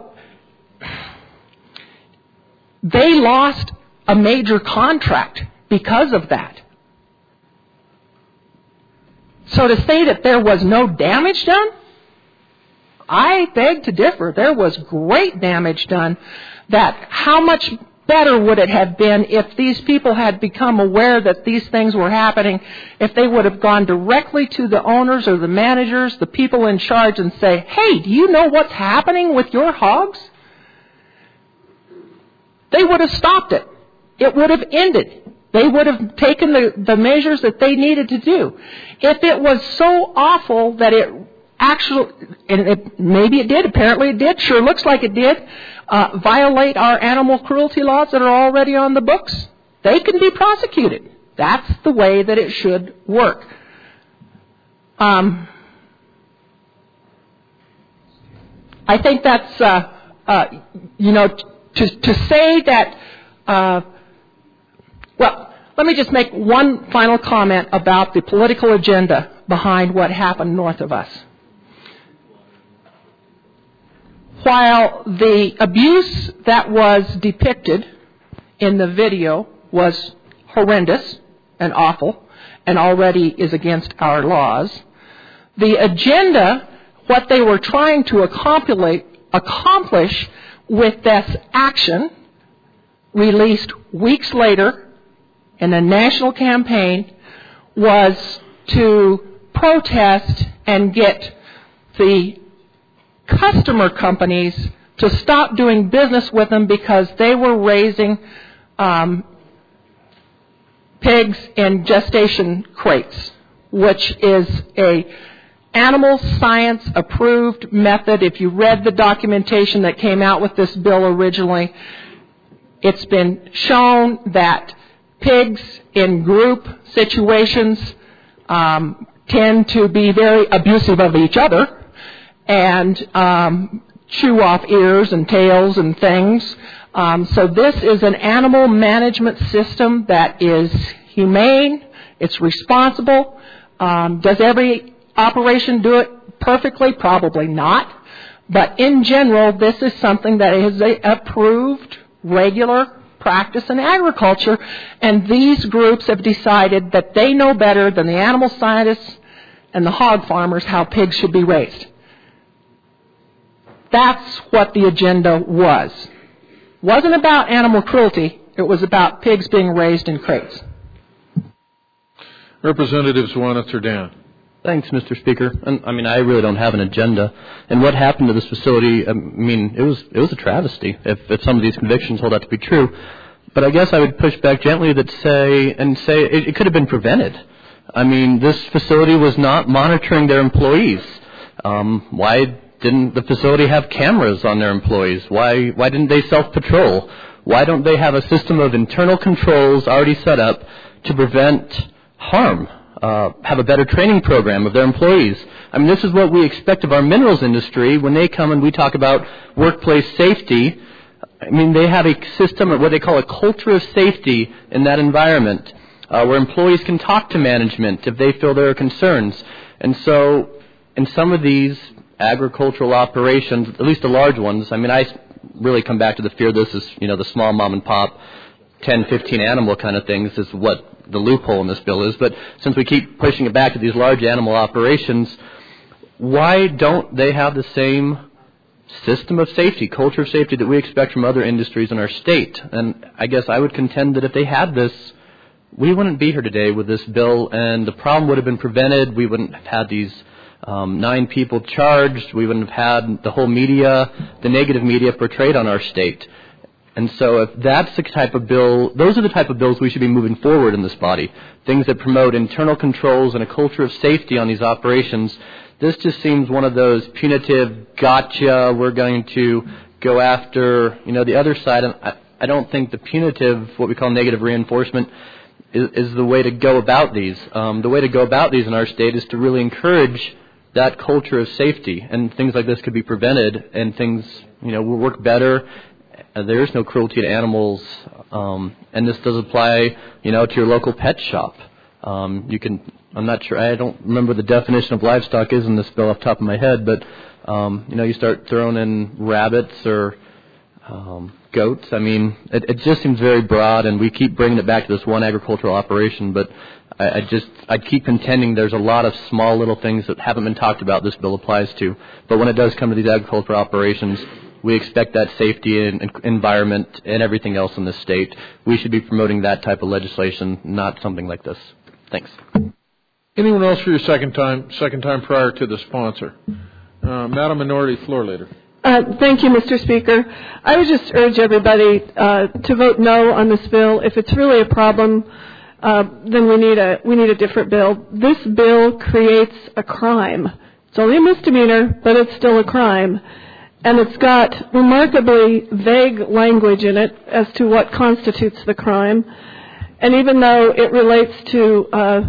they lost a major contract because of that. So to say that there was no damage done, I beg to differ. There was great damage done. That how much better would it have been if these people had become aware that these things were happening, if they would have gone directly to the owners or the managers, the people in charge, and say, hey, do you know what's happening with your hogs? They would have stopped it. It would have ended. They would have taken the measures that they needed to do. If it was so awful that it actually, and maybe it did, apparently it did, sure looks like it did, violate our animal cruelty laws that are already on the books, they can be prosecuted. That's the way that it should work. I think that's, to say that, well, let me just make one final comment about the political agenda behind what happened north of us. While the abuse that was depicted in the video was horrendous and awful and already is against our laws, the agenda, what they were trying to accomplish with this action, released weeks later in a national campaign, was to protest and get the customer companies to stop doing business with them because they were raising pigs in gestation crates, which is a animal science approved method. If you read the documentation that came out with this bill originally, it's been shown that pigs in group situations tend to be very abusive of each other and chew off ears and tails and things. So this is an animal management system that is humane, it's responsible. Does every operation do it perfectly? Probably not. But in general, this is something that is a approved, regular practice in agriculture, and these groups have decided that they know better than the animal scientists and the hog farmers how pigs should be raised. That's what the agenda was. It wasn't about animal cruelty. It was about pigs being raised in crates. Representative Zwanitzer-Dan. Thanks, Mr. Speaker. And I really don't have an agenda. And what happened to this facility, it was a travesty if some of these convictions hold out to be true. But I guess I would push back gently that say it could have been prevented. This facility was not monitoring their employees. Why didn't the facility have cameras on their employees? Why didn't they self-patrol? Why don't they have a system of internal controls already set up to prevent harm? Have a better training program of their employees. This is what we expect of our minerals industry when they come and we talk about workplace safety. They have a system of what they call a culture of safety in that environment where employees can talk to management if they feel there are concerns. And so in some of these agricultural operations, at least the large ones, I really come back to the fear this is, the small mom and pop 10, 15 animal kind of things is what the loophole in this bill is. But since we keep pushing it back to these large animal operations, why don't they have the same system of safety, culture of safety that we expect from other industries in our state? And I guess I would contend that if they had this, we wouldn't be here today with this bill, and the problem would have been prevented. We wouldn't have had these 9 people charged. We wouldn't have had the whole media, the negative media portrayed on our state. And so if that's the type of bill, those are the type of bills we should be moving forward in this body, things that promote internal controls and a culture of safety on these operations. This just seems one of those punitive, gotcha, we're going to go after, the other side. I don't think the punitive, what we call negative reinforcement, is the way to go about these. The way to go about these in our state is to really encourage that culture of safety, and things like this could be prevented, and things, will work better. There is no cruelty to animals, and this does apply, to your local pet shop. I'm not sure, I don't remember the definition of livestock is in this bill off the top of my head, but, you start throwing in rabbits or goats. It just seems very broad, and we keep bringing it back to this one agricultural operation, but I keep contending there's a lot of small little things that haven't been talked about this bill applies to. But when it does come to these agricultural operations, we expect that safety and environment and everything else in this state. We should be promoting that type of legislation, not something like this. Thanks. Anyone else for your second time prior to the sponsor? Madam Minority Floor Leader. Thank you, Mr. Speaker. I would just urge everybody to vote no on this bill. If it's really a problem, then we need a different bill. This bill creates a crime. It's only a misdemeanor, but it's still a crime. And it's got remarkably vague language in it as to what constitutes the crime. And even though it relates to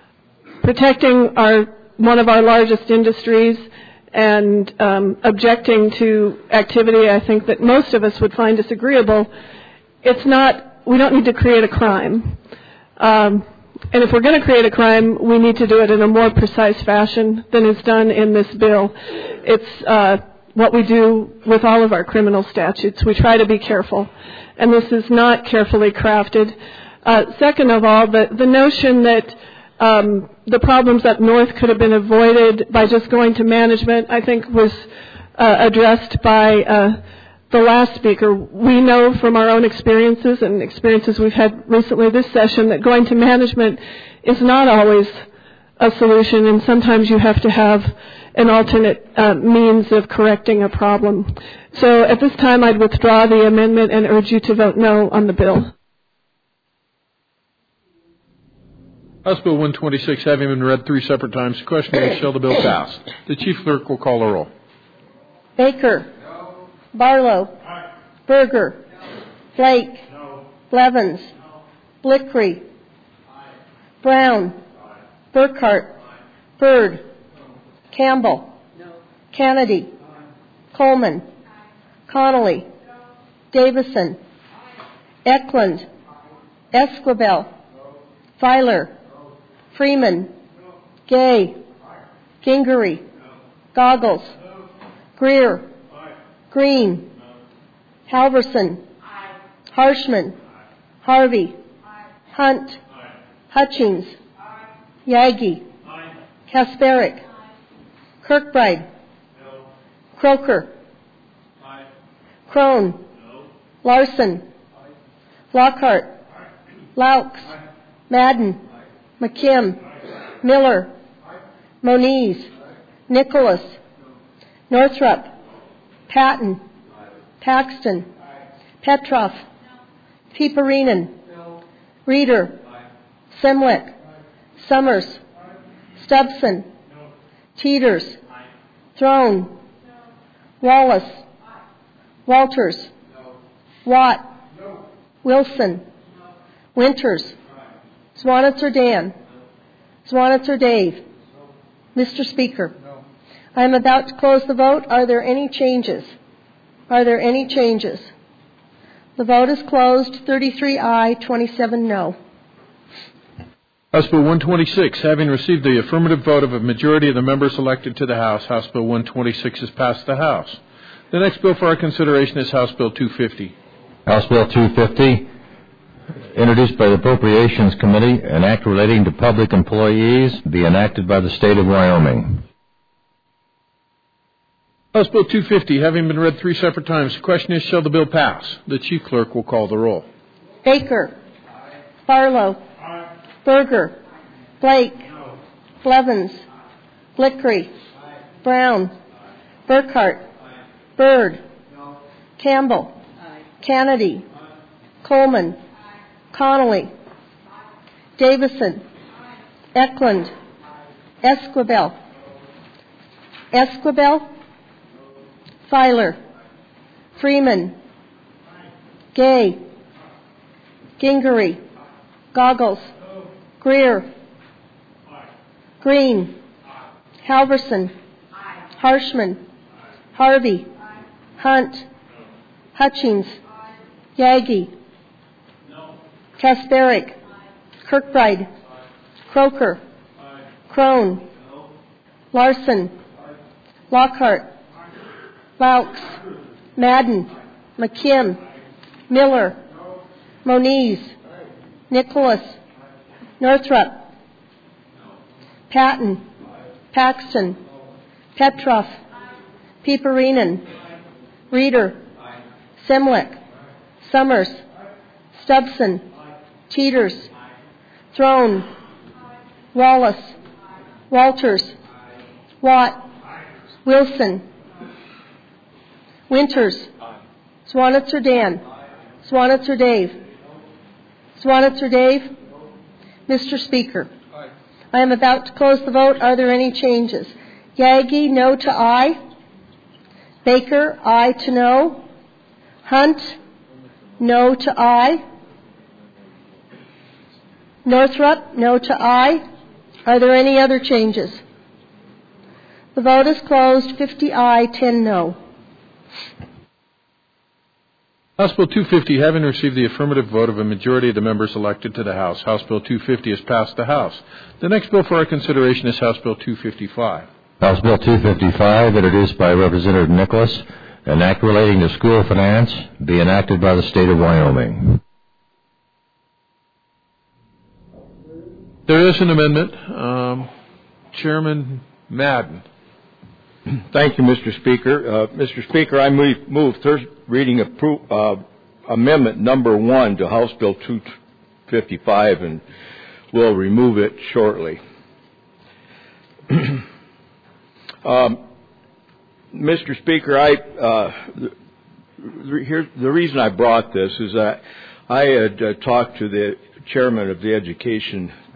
protecting one of our largest industries and objecting to activity I think that most of us would find disagreeable, we don't need to create a crime. And if we're going to create a crime, we need to do it in a more precise fashion than is done in this bill. It's what we do with all of our criminal statutes. We try to be careful, and this is not carefully crafted. Second of all, the notion that the problems up north could have been avoided by just going to management, I think was addressed by the last speaker. We know from our own experiences and experiences we've had recently this session that going to management is not always a solution, and sometimes you have to have an alternate means of correcting a problem. So at this time, I'd withdraw the amendment and urge you to vote no on the bill. House Bill 126 having been read 3 separate times, the question is, shall the bill pass? The Chief Clerk will call the roll. Baker. Barlow. Berger. Blake. Blevins. Blickery. Brown. Burkhart. Byrd. Campbell. Kennedy. Coleman. Connolly. Davison. Eklund. Esquivel. Filer. Freeman. Gay. Gingery. Goggles. Greer. Green. Halverson. Harshman. Harvey. Hunt. Hutchings. Yagi. Kasparic. Kirkbride. Croker. Crone. Larson. Lockhart. Laux. Madden. McKim. Miller. Moniz. Nicholas. Northrup. Patton. Paxton. Petroff. Peeperinen. Reeder. Semwick. Summers. Stubson. Teeters. Throne. Wallace. Walters. Watt. Wilson. Winters. Swanitzer Dan. Swanitzer Dave. Mr. Speaker, I am about to close the vote. Are there any changes? Are there any changes? The vote is closed. 33 aye, 27 no. House Bill 126, having received the affirmative vote of a majority of the members elected to the House, House Bill 126 has passed the House. The next bill for our consideration is House Bill 250. House Bill 250, introduced by the Appropriations Committee, an act relating to public employees, be enacted by the State of Wyoming. House Bill 250, having been read 3 separate times, the question is, shall the bill pass? The Chief Clerk will call the roll. Baker. Barlow. Berger. Blake. Blevins. Blickery. Brown. Burkhart. Byrd. Campbell. Kennedy. Coleman. Connolly. Davison. Eklund. Esquivel. Filer. Freeman. Gay. Gingery. Goggles. Greer. Green. Halverson. Harshman. Harvey. Hunt. Hutchings. Yagi. Kasparic. Kirkbride. Croker. Crone. Larson. Lockhart. Laux. Madden. McKim. Miller. Moniz. Nicholas. Northrup. Patton. Paxton. Petroff. Peeperinen. Reeder. Semwick. Summers. Stubson. Teeters. Throne. Wallace. Walters. Watt. Wilson. Winters. Swanitzer Dan. Swanitzer Dave. Swanitzer Dave. Mr. Speaker, I am about to close the vote. Are there any changes? Yagi, no to aye. Baker, aye to no. Hunt, no to aye. Northrup, no to aye. Are there any other changes? The vote is closed. 50 aye, 10 no. House Bill 250, having received the affirmative vote of a majority of the members elected to the House, House Bill 250 has passed the House. The next bill for our consideration is House Bill 255. House Bill 255, introduced by Representative Nicholas, an act relating to school finance, be enacted by the State of Wyoming. There is an amendment. Chairman Madden. Thank you, Mr. Speaker. Mr. Speaker, I move third reading amendment number 1 to House Bill 255, and we'll remove it shortly. Mr. Speaker, the reason I brought this is that I had talked to the chairman of the Education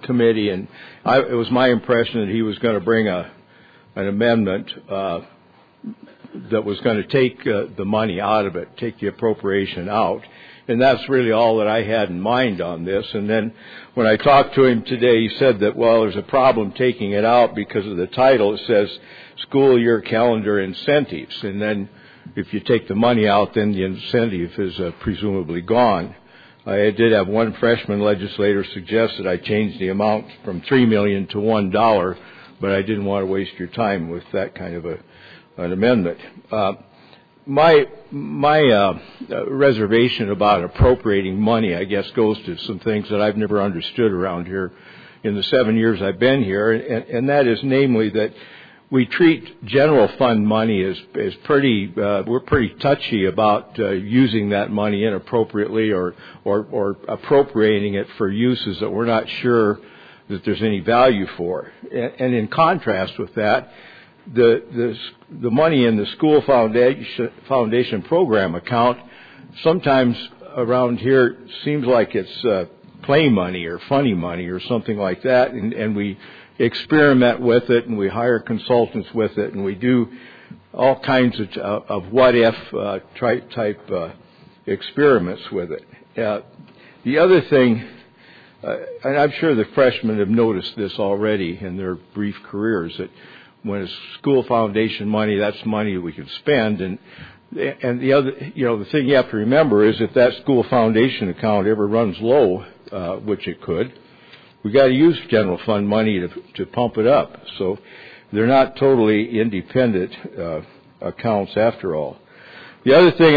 committee, and it was my impression that he was going to bring an amendment that was going to take the money out of it, take the appropriation out. And that's really all that I had in mind on this. And then when I talked to him today, he said that, well, there's a problem taking it out because of the title. It says school year calendar incentives. And then if you take the money out, then the incentive is presumably gone. I did have one freshman legislator suggest that I change the amount from $3 million to $1, but I didn't want to waste your time with that kind of an amendment. My reservation about appropriating money, I guess, goes to some things that I've never understood around here in the 7 years I've been here, and that is namely that we treat general fund money as pretty, we're pretty touchy about using that money inappropriately or appropriating it for uses that we're not sure that there's any value for. And in contrast with that, the money in the school foundation program account sometimes around here seems like it's play money or funny money or something like that, and we experiment with it and we hire consultants with it and we do all kinds of what if type experiments with it. The other thing, and I'm sure the freshmen have noticed this already in their brief careers, that when it's school foundation money, that's money we can spend. And the other, the thing you have to remember is if that school foundation account ever runs low, which it could, we got to use general fund money to pump it up. So they're not totally independent accounts after all. The other thing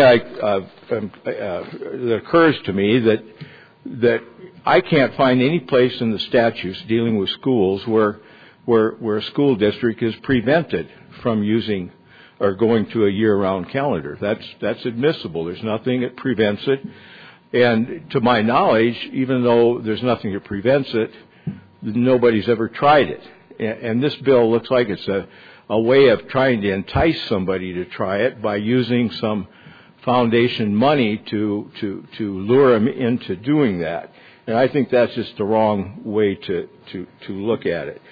that occurs to me that I can't find any place in the statutes dealing with schools where a school district is prevented from using or going to a year-round calendar. That's admissible. There's nothing that prevents it. And to my knowledge, even though there's nothing that prevents it, nobody's ever tried it. And this bill looks like it's a way of trying to entice somebody to try it by using some foundation money to lure them into doing that. And I think that's just the wrong way to look at it.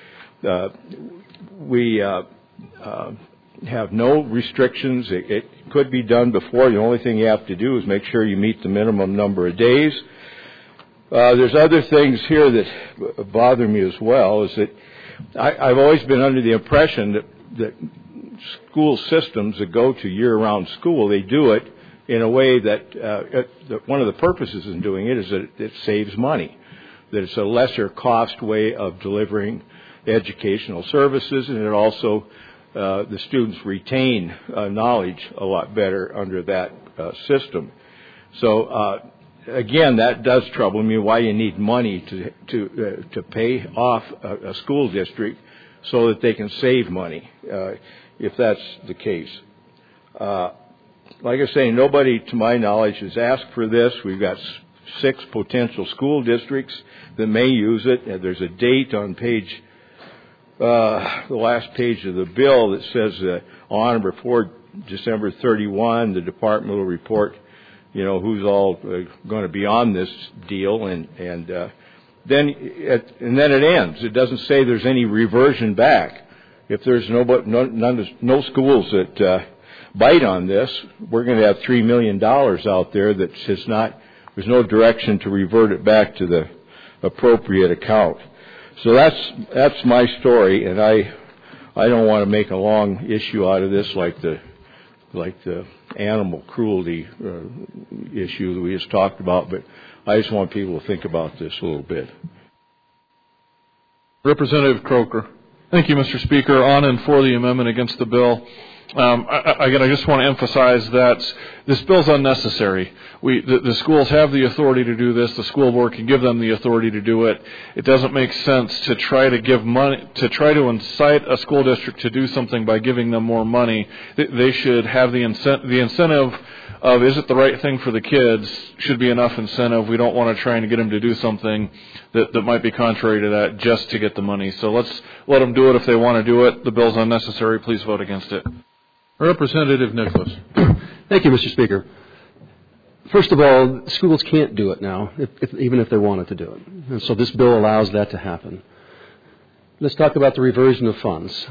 We have no restrictions. It could be done before. The only thing you have to do is make sure you meet the minimum number of days. There's other things here that bother me as well, is that I've always been under the impression that school systems that go to year-round school, they do it in a way that one of the purposes in doing it is that it saves money, that it's a lesser cost way of delivering educational services, and it also the students retain knowledge a lot better under that system. So again, that does trouble me. Why you need money to pay off a school district so that they can save money, if that's the case. Like I say, nobody, to my knowledge, has asked for this. We've got 6 potential school districts that may use it. There's a date on the last page of the bill that says on or before December 31, the department will report, who's all going to be on this deal, and then it ends. It doesn't say there's any reversion back. If there's no schools that bite on this, we're going to have $3 million out there that says there's no direction to revert it back to the appropriate account. So that's my story, and I don't want to make a long issue out of this like the animal cruelty issue that we just talked about, but I just want people to think about this a little bit. Representative Croker. Thank you, Mr. Speaker. On and for the amendment against the bill. Again, I just want to emphasize that this bill's unnecessary. The schools have the authority to do this. The school board can give them the authority to do it. It doesn't make sense to try to give money, to try to incite a school district to do something by giving them more money. They should have the incentive of, is it the right thing for the kids, should be enough incentive. We don't want to try and get them to do something that might be contrary to that just to get the money. So let's let them do it if they want to do it. The bill's unnecessary. Please vote against it. Representative Nicholas. Thank you, Mr. Speaker. First of all, schools can't do it now, even if they wanted to do it. And so this bill allows that to happen. Let's talk about the reversion of funds.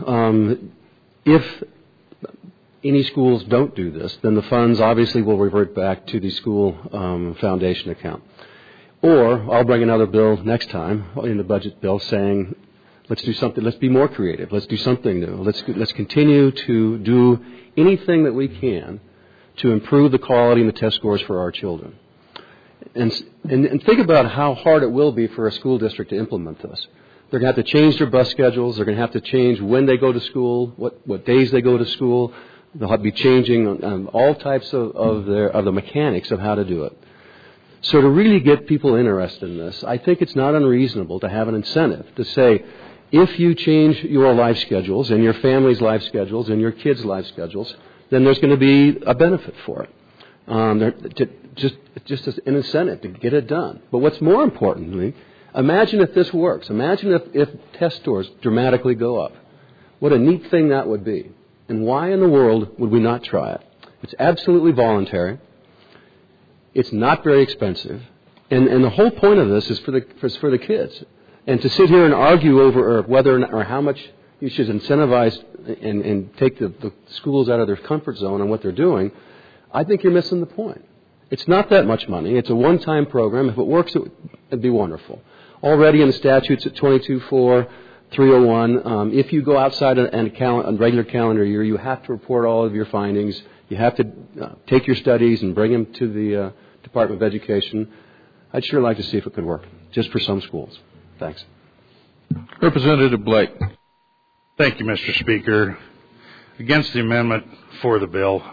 If any schools don't do this, then the funds obviously will revert back to the school foundation account. Or I'll bring another bill next time in the budget bill saying, let's do something, let's be more creative, let's do something new, let's continue to do anything that we can to improve the quality and the test scores for our children. And think about how hard it will be for a school district to implement this. They're going to have to change their bus schedules. They're going to have to change when they go to school, what days they go to school. They'll have to be changing all types of the mechanics of how to do it. So to really get people interested in this, I think it's not unreasonable to have an incentive to say, if you change your life schedules and your family's life schedules and your kids' life schedules, then there's going to be a benefit for it. Just as an incentive to get it done. But what's more importantly, imagine if this works. Imagine if test scores dramatically go up. What a neat thing that would be. And why in the world would we not try it? It's absolutely voluntary. It's not very expensive. And the whole point of this is for the kids. And to sit here and argue over whether or how much you should incentivize and take the schools out of their comfort zone on what they're doing, I think you're missing the point. It's not that much money. It's a one-time program. If it works, it'd be wonderful. Already in the statutes at 22.4, 301, if you go outside a regular calendar year, you have to report all of your findings. You have to take your studies and bring them to the Department of Education. I'd sure like to see if it could work, just for some schools. Thanks. Representative Blake. Thank you, Mr. Speaker. Against the amendment, for the bill.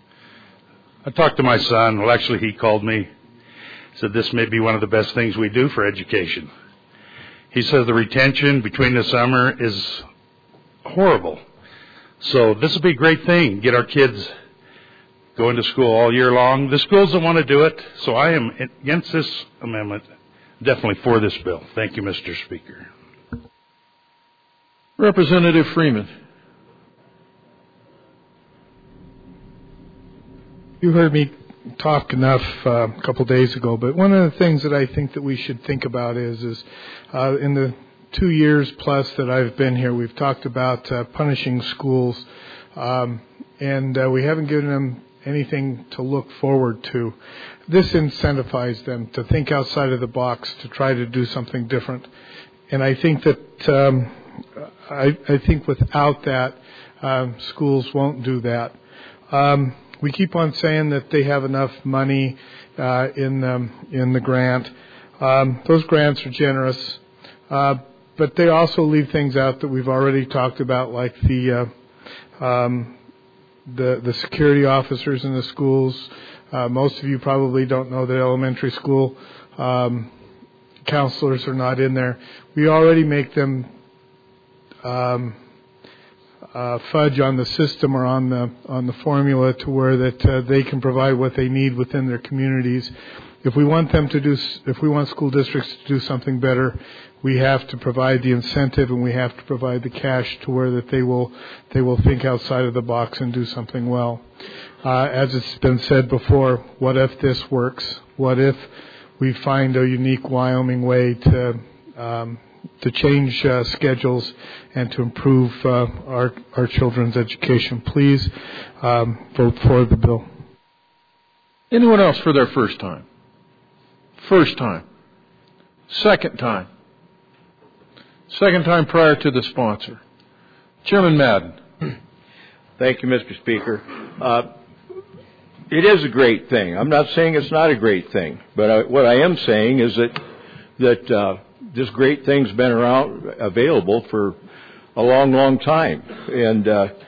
I talked to my son. Well, actually, he called me. Said this may be one of the best things we do for education. He says the retention between the summer is horrible. So this will be a great thing. Get our kids going to school all year long. The schools don't want to do it. So I am against this amendment. Definitely for this bill. Thank you, Mr. Speaker. Representative Freeman. You heard me talk enough a couple days ago, but one of the things that I think that we should think about is in the 2 years plus that I've been here, we've talked about punishing schools, and we haven't given them anything to look forward to. This incentivizes them to think outside of the box, to try to do something different. And I think that I think without that, schools won't do that. We keep on saying that they have enough money in the grant. Those grants are generous, but they also leave things out that we've already talked about, like the security officers in the schools. Most of you probably don't know that elementary school counselors are not in there. We already make them fudge on the system or on the formula to where that they can provide what they need within their communities. If we want school districts to do something better, we have to provide the incentive and we have to provide the cash to where that they will think outside of the box and do something well. As it's been said before, what if this works? What if we find a unique Wyoming way to change schedules and to improve our children's education? Please vote for the bill. Anyone else for their first time? First time. Second time. Second time prior to the sponsor. Chairman Madden. Thank you, Mr. Speaker. It is a great thing. I'm not saying it's not a great thing, but what I am saying is that this great thing's been available for a long, long time. And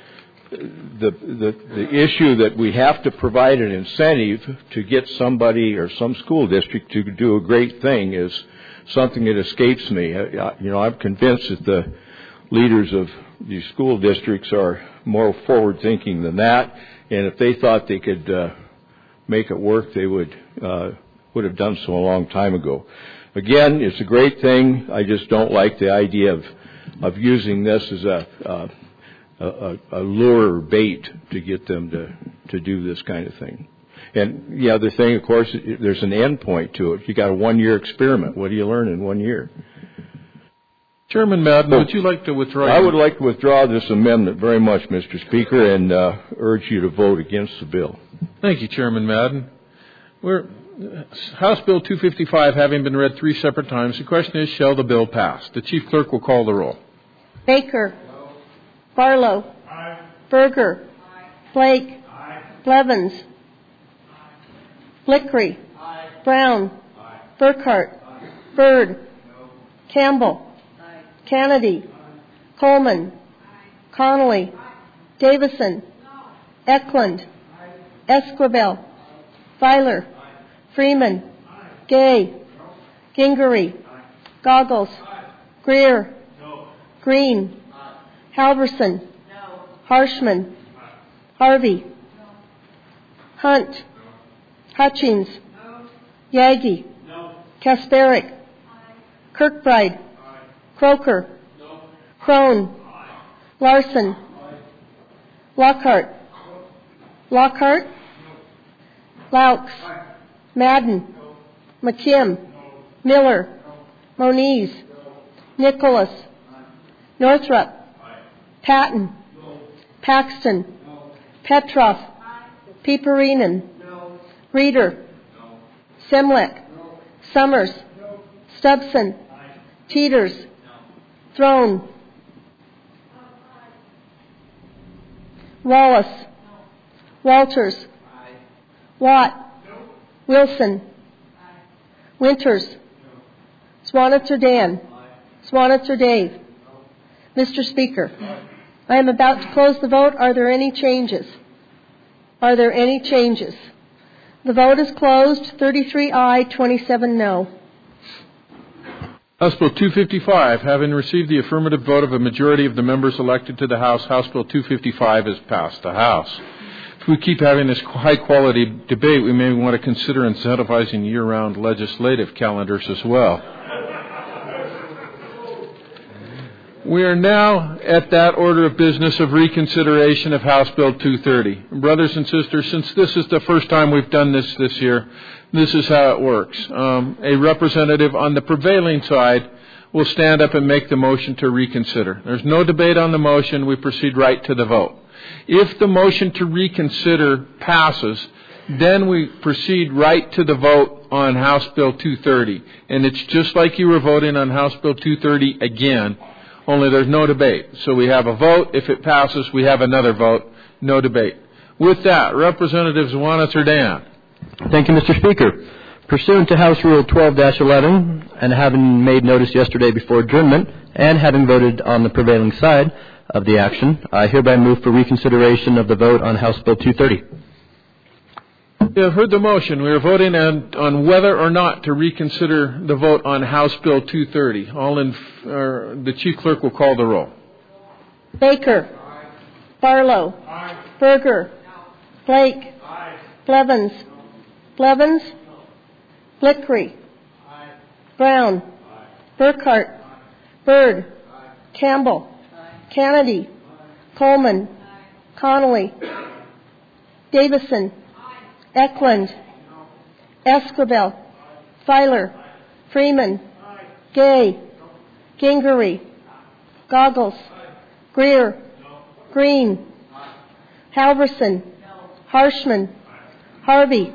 the issue that we have to provide an incentive to get somebody or some school district to do a great thing is something that escapes me. I'm convinced that the leaders of these school districts are more forward-thinking than that. And if they thought they could make it work, they would have done so a long time ago. Again, it's a great thing. I just don't like the idea of using this as a lure or bait to get them to do this kind of thing. And the other thing, of course, there's an end point to it. You got a 1-year experiment. What do you learn in 1 year? Chairman Madden, would you like to withdraw? I would like to withdraw this amendment very much, Mr. Speaker, and urge you to vote against the bill. Thank you, Chairman Madden. House Bill 255 having been read 3 separate times, the question is, shall the bill pass? The Chief Clerk will call the roll. Baker. Barlow. Berger. Blake. Blevins. Blickery. Brown. Burkhart. Byrd. Campbell. Kennedy. Coleman. Connolly. Davison. Eklund. Esquivel. Filer. Freeman. Gay. Gingery. Goggles. Greer. Green. Halverson. Harshman. Harvey. Hunt. Hutchings. Yagi. Kasparic. Kirkbride. Croker. Crone. Larson. Lockhart. Lockhart. Laux. Madden. McKim. Miller. Moniz. Nicholas. Northrup. Patton. Paxton. Petroff. Peperinen. Reeder. Semlek. Summers. Stubson. Teeters. Throne. Wallace. Walters. Watt. Wilson. Winters. Swanitzer Dan. Swanitzer Dave. Mr. Speaker, I am about to close the vote. Are there any changes? Are there any changes? The vote is closed. 33 aye, 27 no. House Bill 255, having received the affirmative vote of a majority of the members elected to the House, House Bill 255 has passed the House. If we keep having this high-quality debate, we may want to consider incentivizing year-round legislative calendars as well. We are now at that order of business of reconsideration of House Bill 230. Brothers and sisters, since this is the first time we've done this year, this is how it works. A representative on the prevailing side will stand up and make the motion to reconsider. There's no debate on the motion. We proceed right to the vote. If the motion to reconsider passes, then we proceed right to the vote on House Bill 230. And it's just like you were voting on House Bill 230 again, only there's no debate. So we have a vote. If it passes, we have another vote. No debate. With that, Representative Swanitzer Dan. Thank you, Mr. Speaker. Pursuant to House Rule 12-11, and having made notice yesterday before adjournment, and having voted on the prevailing side of the action, I hereby move for reconsideration of the vote on House Bill 230. You have heard the motion. We are voting on whether or not to reconsider the vote on House Bill 230. The Chief Clerk will call the roll. Baker. Barlow. Berger. Blake. Blevins. Blevins. Blickery. Brown. Burkhart. Byrd. Campbell. Kennedy. Coleman. Connolly. Davison. Eklund. Esquivel. Filer. Freeman. Gay. Gingery. Goggles. Greer. Green. Halverson. Harshman. Harvey.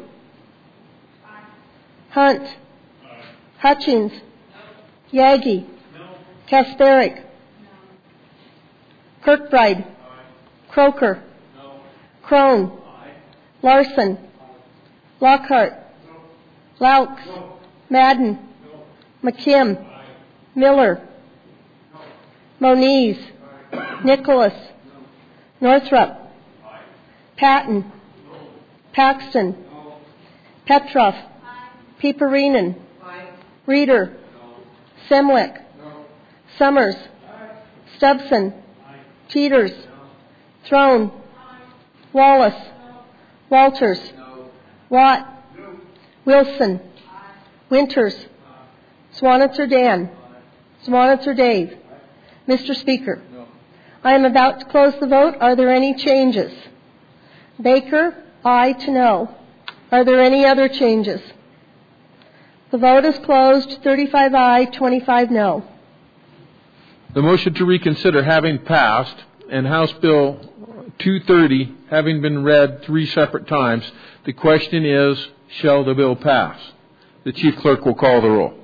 Hunt. Hutchings. Yagi. Kasparic. Kirkbride. Croker. Crone. Larson. Lockhart. Laux. Madden. McKim. Miller. Moniz. Nicholas. Northrup. Patton. Paxton. Petroff. Peperinen. Reeder. Semlek. Summers. Stubson. Teeters. Throne. Wallace. Walters. Watt. Wilson. Winters. Swanitzer Dan. Swanitzer Dave. Mr. Speaker, I am about to close the vote. Are there any changes? Baker, aye to no. Are there any other changes? The vote is closed. 35 aye, 25 no. The motion to reconsider having passed and House Bill 230 having been read 3 separate times, the question is, shall the bill pass? The Chief Clerk will call the roll.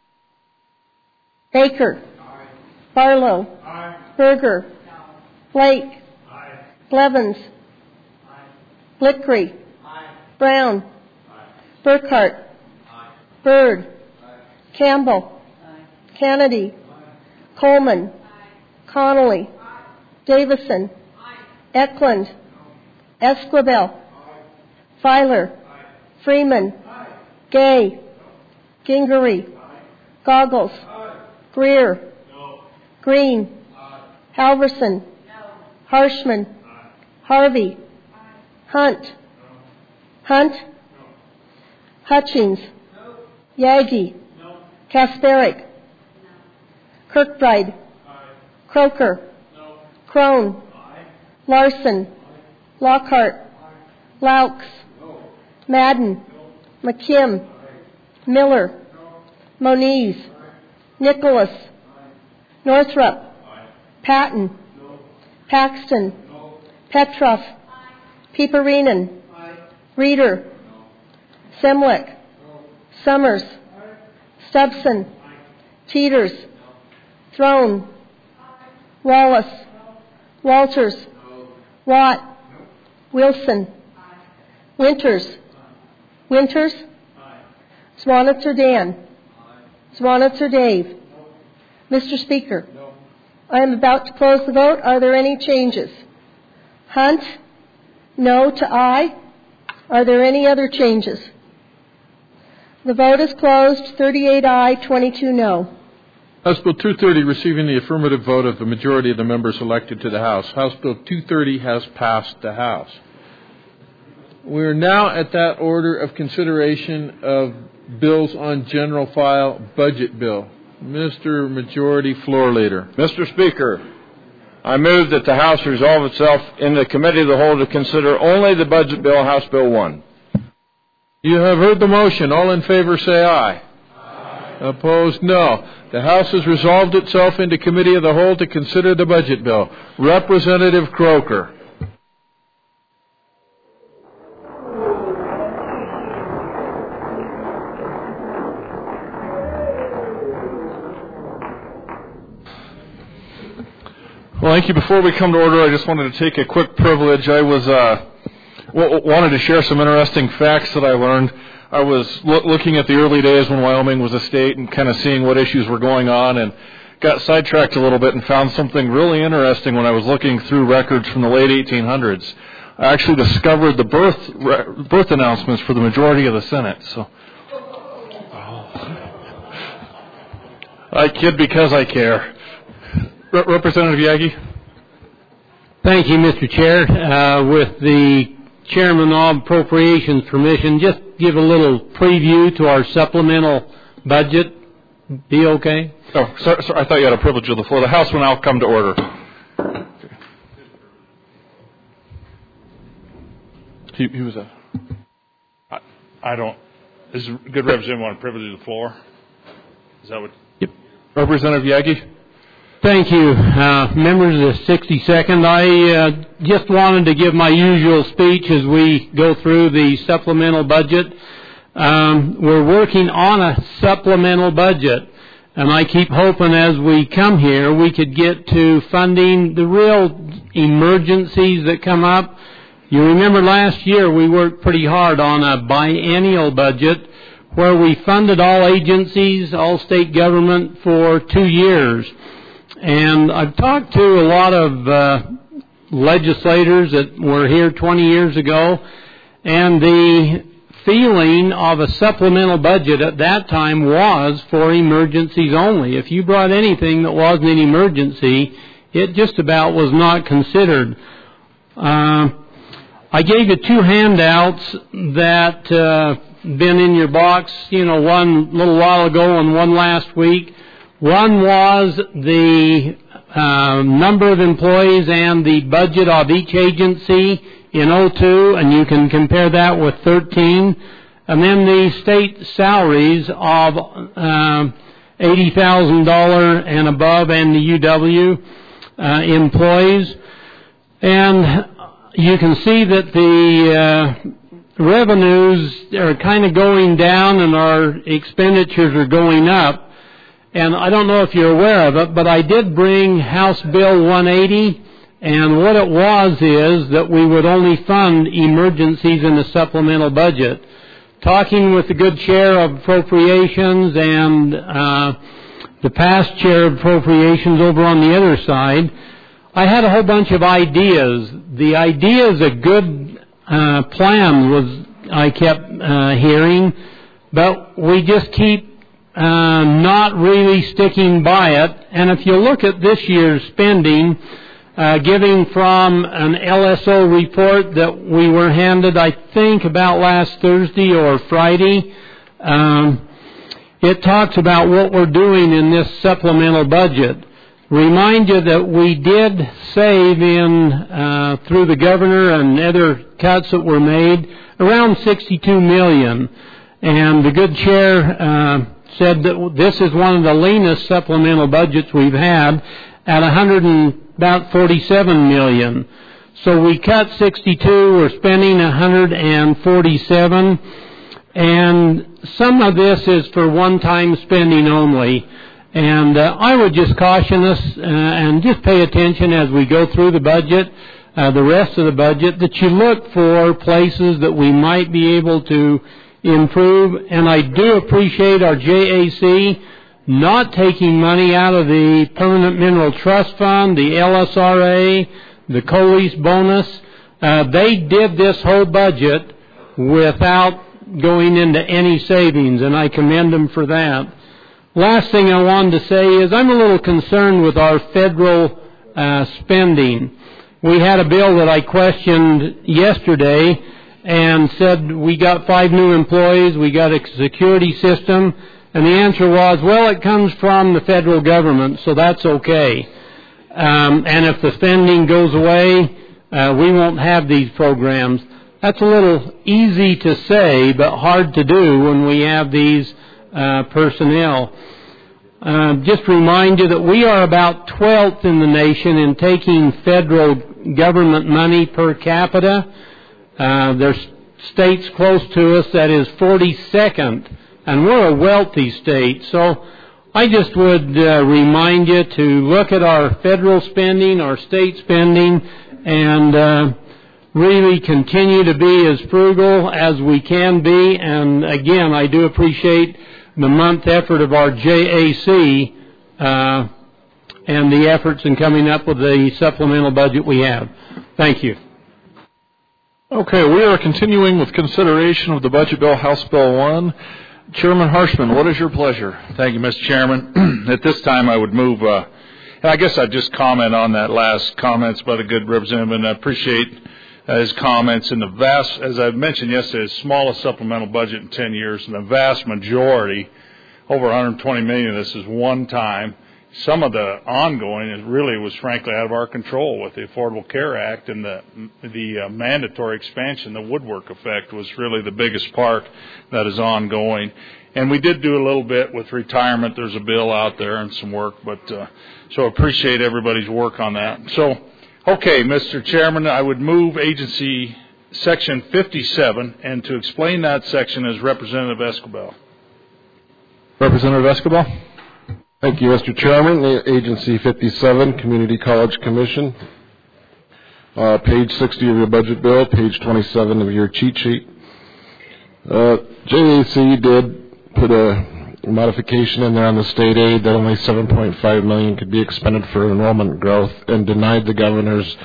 Baker. Aye. Barlow. Aye. Berger. No. Blake. Aye. Blevins. Aye. Blickery. Aye. Brown. Aye. Burkhart. Aye. Byrd. Aye. Campbell. Aye. Kennedy. Aye. Coleman. Aye. Connolly. Aye. Davison. Aye. Eklund. No. Esquivel. Aye. Filer. Aye. Freeman. Aye. Gay. No. Gingery. Aye. Goggles. Aye. Greer. No. Green. Aye. Halverson. No. Harshman. Aye. Harvey. Aye. Hunt. No. Hunt. No. Hutchings. No. Yagi. No. Kasperick. No. Kirkbride. Aye. Croker. No. Crone. Aye. Larson. Aye. Lockhart. Aye. Laux. No. Madden. No. McKim. Aye. Miller. No. Moniz. Aye. Nicholas. Aye. Northrup. Aye. Patton. No. Paxton. No. Petroff. Aye. Peeperinen. Aye. Reeder. No. Semlick. No. Summers. Aye. Stubson. Aye. Teeters. No. Throne. Aye. Wallace. No. Walters. No. Watt. No. Wilson. Aye. Winters. Aye. Winters. Aye. Swanitzer Dan. Aye. Swanitzer Dave. No. Mr. Speaker. No. I am about to close the vote. Are there any changes? Hunt. No to aye. Are there any other changes? The vote is closed. 38 aye, 22 no. House Bill 230 receiving the affirmative vote of the majority of the members elected to the House. House Bill 230 has passed the House. We're now at that order of consideration of bills on general file budget bill. Mr. Majority Floor Leader. Mr. Speaker, I move that the House resolve itself in the Committee of the Whole to consider only the budget bill, House Bill 1. You have heard the motion. All in favor say aye. Aye. Opposed, no. The House has resolved itself into Committee of the Whole to consider the budget bill. Representative Croker. Well, thank you. Before we come to order, I just wanted to take a quick privilege. I was wanted to share some interesting facts that I learned. I was looking at the early days when Wyoming was a state and kind of seeing what issues were going on, and got sidetracked a little bit and found something really interesting when I was looking through records from the late 1800s. I actually discovered the birth announcements for the majority of the Senate. So I kid because I care. Representative Yagi. Thank you, Mr. Chair. With the Chairman of Appropriations' permission, just give a little preview to our supplemental budget. Be okay? Oh, sorry, I thought you had a privilege of the floor. The House will now come to order. He was a... I don't... Is a good representative want a privilege of the floor? Is that what... Yep. Representative Yagi. Thank you. Members of the 62nd, I just wanted to give my usual speech as we go through the supplemental budget. We're working on a supplemental budget, and I keep hoping as we come here we could get to funding the real emergencies that come up. You remember last year we worked pretty hard on a biennial budget where we funded all agencies, all state government for 2 years. And I've talked to a lot of legislators that were here 20 years ago, and the feeling of a supplemental budget at that time was for emergencies only. If you brought anything that wasn't an emergency, it just about was not considered. I gave you 2 handouts that been in your box, one a little while ago and one last week. One was the number of employees and the budget of each agency in 02, and you can compare that with 13. And then the state salaries of $80,000 and above, and the UW employees. And you can see that the revenues are kind of going down and our expenditures are going up. And I don't know if you're aware of it, but I did bring House Bill 180, and what it was is that we would only fund emergencies in the supplemental budget. Talking with the good chair of appropriations and the past chair of appropriations over on the other side, I had a whole bunch of ideas. The idea is a good plan, was I kept hearing, but we just keep not really sticking by it. And if you look at this year's spending, giving from an LSO report that we were handed, I think, about last Thursday or Friday, it talks about what we're doing in this supplemental budget. Remind you that we did save in, through the governor and other cuts that were made, around $62 million. And the good chair said that this is one of the leanest supplemental budgets we've had at about $47 million. So we cut 62, we're spending 147, and some of this is for one-time spending only. And I would just caution us and just pay attention as we go through the budget, the rest of the budget, that you look for places that we might be able to improve. And I do appreciate our JAC not taking money out of the Permanent Mineral Trust Fund, the LSRA, the COLEAS bonus. They did this whole budget without going into any savings, and I commend them for that. Last thing I wanted to say is I'm a little concerned with our federal spending. We had a bill that I questioned yesterday and said we got 5 new employees, we got a security system, and the answer was, well, it comes from the federal government, so that's okay. And if the spending goes away, we won't have these programs. That's a little easy to say, but hard to do when we have these personnel. Just remind you that we are about 12th in the nation in taking federal government money per capita. There's states close to us that is 42nd, and we're a wealthy state. So I just would remind you to look at our federal spending, our state spending, and really continue to be as frugal as we can be. And again, I do appreciate the month effort of our JAC and the efforts in coming up with the supplemental budget we have. Thank you. Okay, we are continuing with consideration of the budget bill, House Bill 1. Chairman Harshman, what is your pleasure? Thank you, Mr. Chairman. At this time, I would move, and I guess I'd just comment on that last comments by the good representative, and I appreciate his comments. In the vast, as I mentioned yesterday, the smallest supplemental budget in 10 years, and the vast majority, over $120 million of this is one time. Some of the ongoing really was frankly out of our control with the Affordable Care Act and the mandatory expansion. The woodwork effect was really the biggest part that is ongoing. And we did do a little bit with retirement. There's a bill out there and some work, but so appreciate everybody's work on that. So, okay, Mr. Chairman, I would move agency section 57, and to explain that section is Representative Escobar. Representative Escobar. Thank you, Mr. Chairman. Agency 57, Community College Commission. Page 60 of your budget bill, page 27 of your cheat sheet. JAC did put a modification in there on the state aid that only $7.5 million could be expended for enrollment growth, and denied the governor's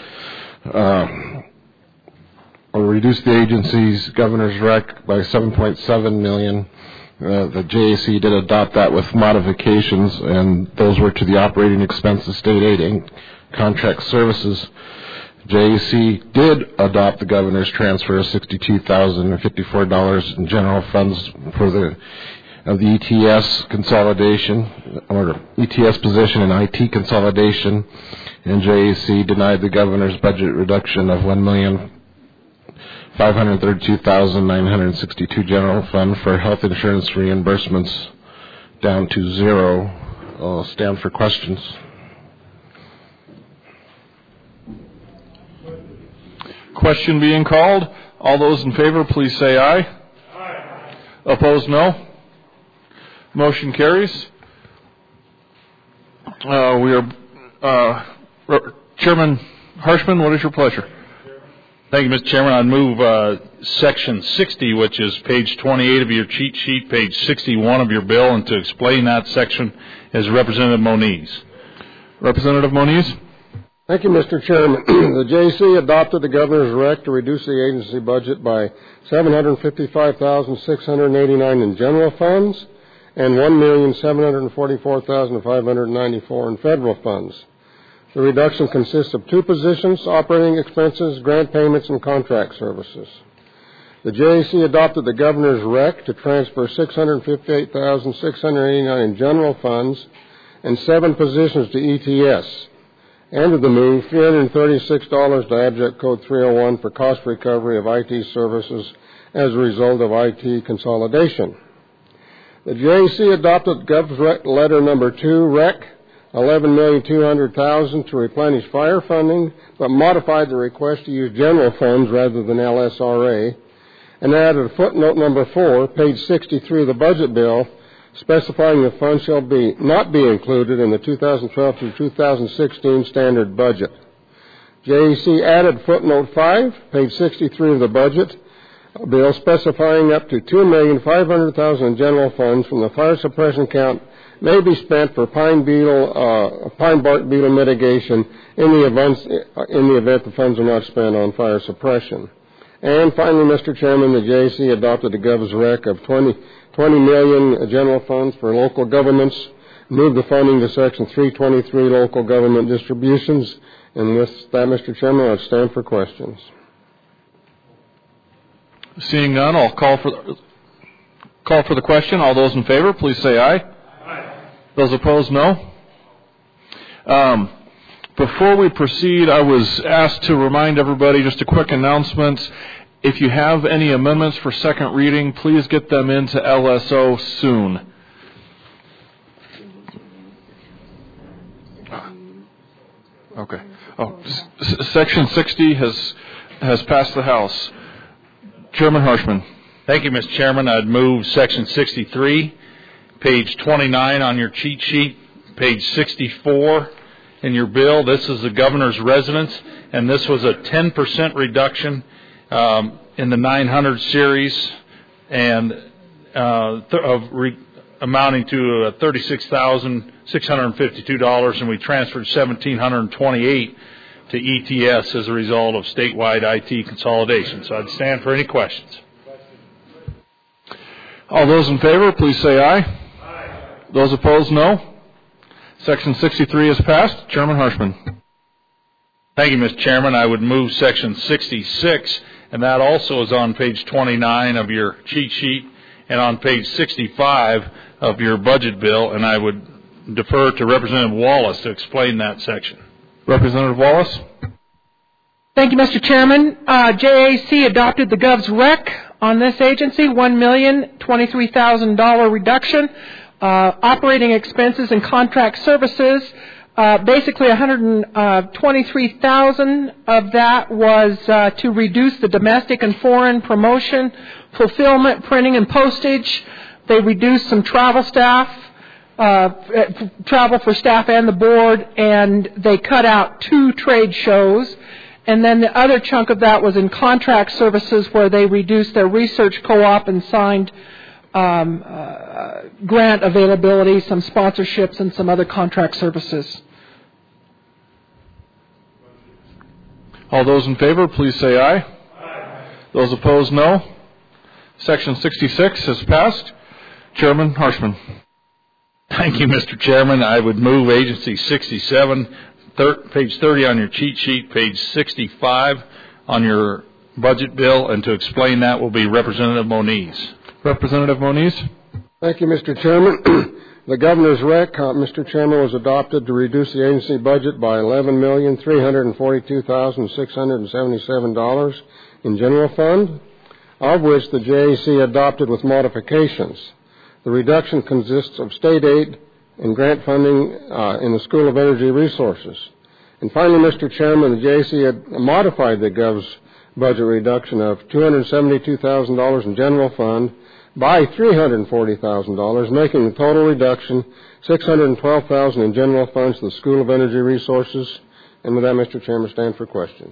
or reduced the agency's governor's rec by $7.7 million. The JAC did adopt that with modifications, and those were to the operating expenses, state aid, and contract services. JAC did adopt the governor's transfer of $62,054 in general funds for the ETS consolidation, or ETS position and IT consolidation, and JAC denied the governor's budget reduction of $1 million $532,962 general fund for health insurance reimbursements down to zero. I'll stand for questions. Question being called. All those in favor, please say aye. Aye. Opposed, no. Motion carries. Chairman Harshman, what is your pleasure? Thank you, Mr. Chairman. I'd move Section 60, which is page 28 of your cheat sheet, page 61 of your bill, and to explain that section is Representative Moniz. Representative Moniz. Thank you, Mr. Chairman. The JC adopted the governor's rec to reduce the agency budget by $755,689 in general funds and $1,744,594 in federal funds. The reduction consists of two positions: operating expenses, grant payments, and contract services. The JAC adopted the governor's rec to transfer $658,689 in general funds and 7 positions to ETS. And of the move, $336 to Abject Code 301 for cost recovery of IT services as a result of IT consolidation. The JAC adopted Gov's Letter Number 2, REC, $11,200,000 to replenish fire funding, but modified the request to use general funds rather than LSRA, and added a footnote number 4, page 63 of the budget bill, specifying the funds shall not be included in the 2012 through 2016 standard budget. JAC added footnote 5, page 63 of the budget bill, specifying up to $2,500,000 in general funds from the fire suppression account may be spent for pine bark beetle mitigation in the event the funds are not spent on fire suppression. And finally, Mr. Chairman, the JAC adopted the Gov's rec of $20 million general funds for local governments, moved the funding to Section 323 local government distributions. And with that, Mr. Chairman, I'll stand for questions. Seeing none, I'll call for the question. All those in favor, please say aye. Those opposed, no. Before we proceed, I was asked to remind everybody just a quick announcement. If you have any amendments for second reading, please get them into LSO soon. Okay. Section 60 has passed the House. Chairman Harshman. Thank you, Mr. Chairman. I'd move Section 63, page 29 on your cheat sheet, page 64 in your bill. This is the governor's residence, and this was a 10% reduction in the 900 series, and amounting to $36,652, and we transferred $1,728 to ETS as a result of statewide IT consolidation. So I'd stand for any questions. All those in favor, please say aye. Aye. Those opposed, no. Section 63 is passed. Chairman Harshman. Thank you, Mr. Chairman. I would move Section 66, and that also is on page 29 of your cheat sheet and on page 65 of your budget bill, and I would defer to Representative Wallace to explain that section. Representative Wallace. Thank you, Mr. Chairman. JAC adopted the Gov's rec on this agency, $1,023,000 reduction. Operating expenses and contract services, basically $123,000 of that was to reduce the domestic and foreign promotion, fulfillment, printing, and postage. They reduced some travel for staff and the board, and they cut out 2 trade shows. And then the other chunk of that was in contract services, where they reduced their research co-op and signed grant availability, some sponsorships, and some other contract services. All those in favor, please say aye. Aye. Those opposed, no. Section 66 has passed. Chairman Harshman. Thank you, Mr. Chairman. I would move Agency 67, page 30 on your cheat sheet, page 65 on your budget bill, and to explain that will be Representative Moniz. Representative Moniz. Thank you, Mr. Chairman. The governor's rec, Mr. Chairman, was adopted to reduce the agency budget by $11,342,677 in general fund, of which the JAC adopted with modifications. The reduction consists of state aid and grant funding in the School of Energy Resources. And finally, Mr. Chairman, the JAC had modified the GOV's budget reduction of $272,000 in general fund by $340,000, making the total reduction $612,000 in general funds to the School of Energy Resources. And with that, Mr. Chairman, stand for questions.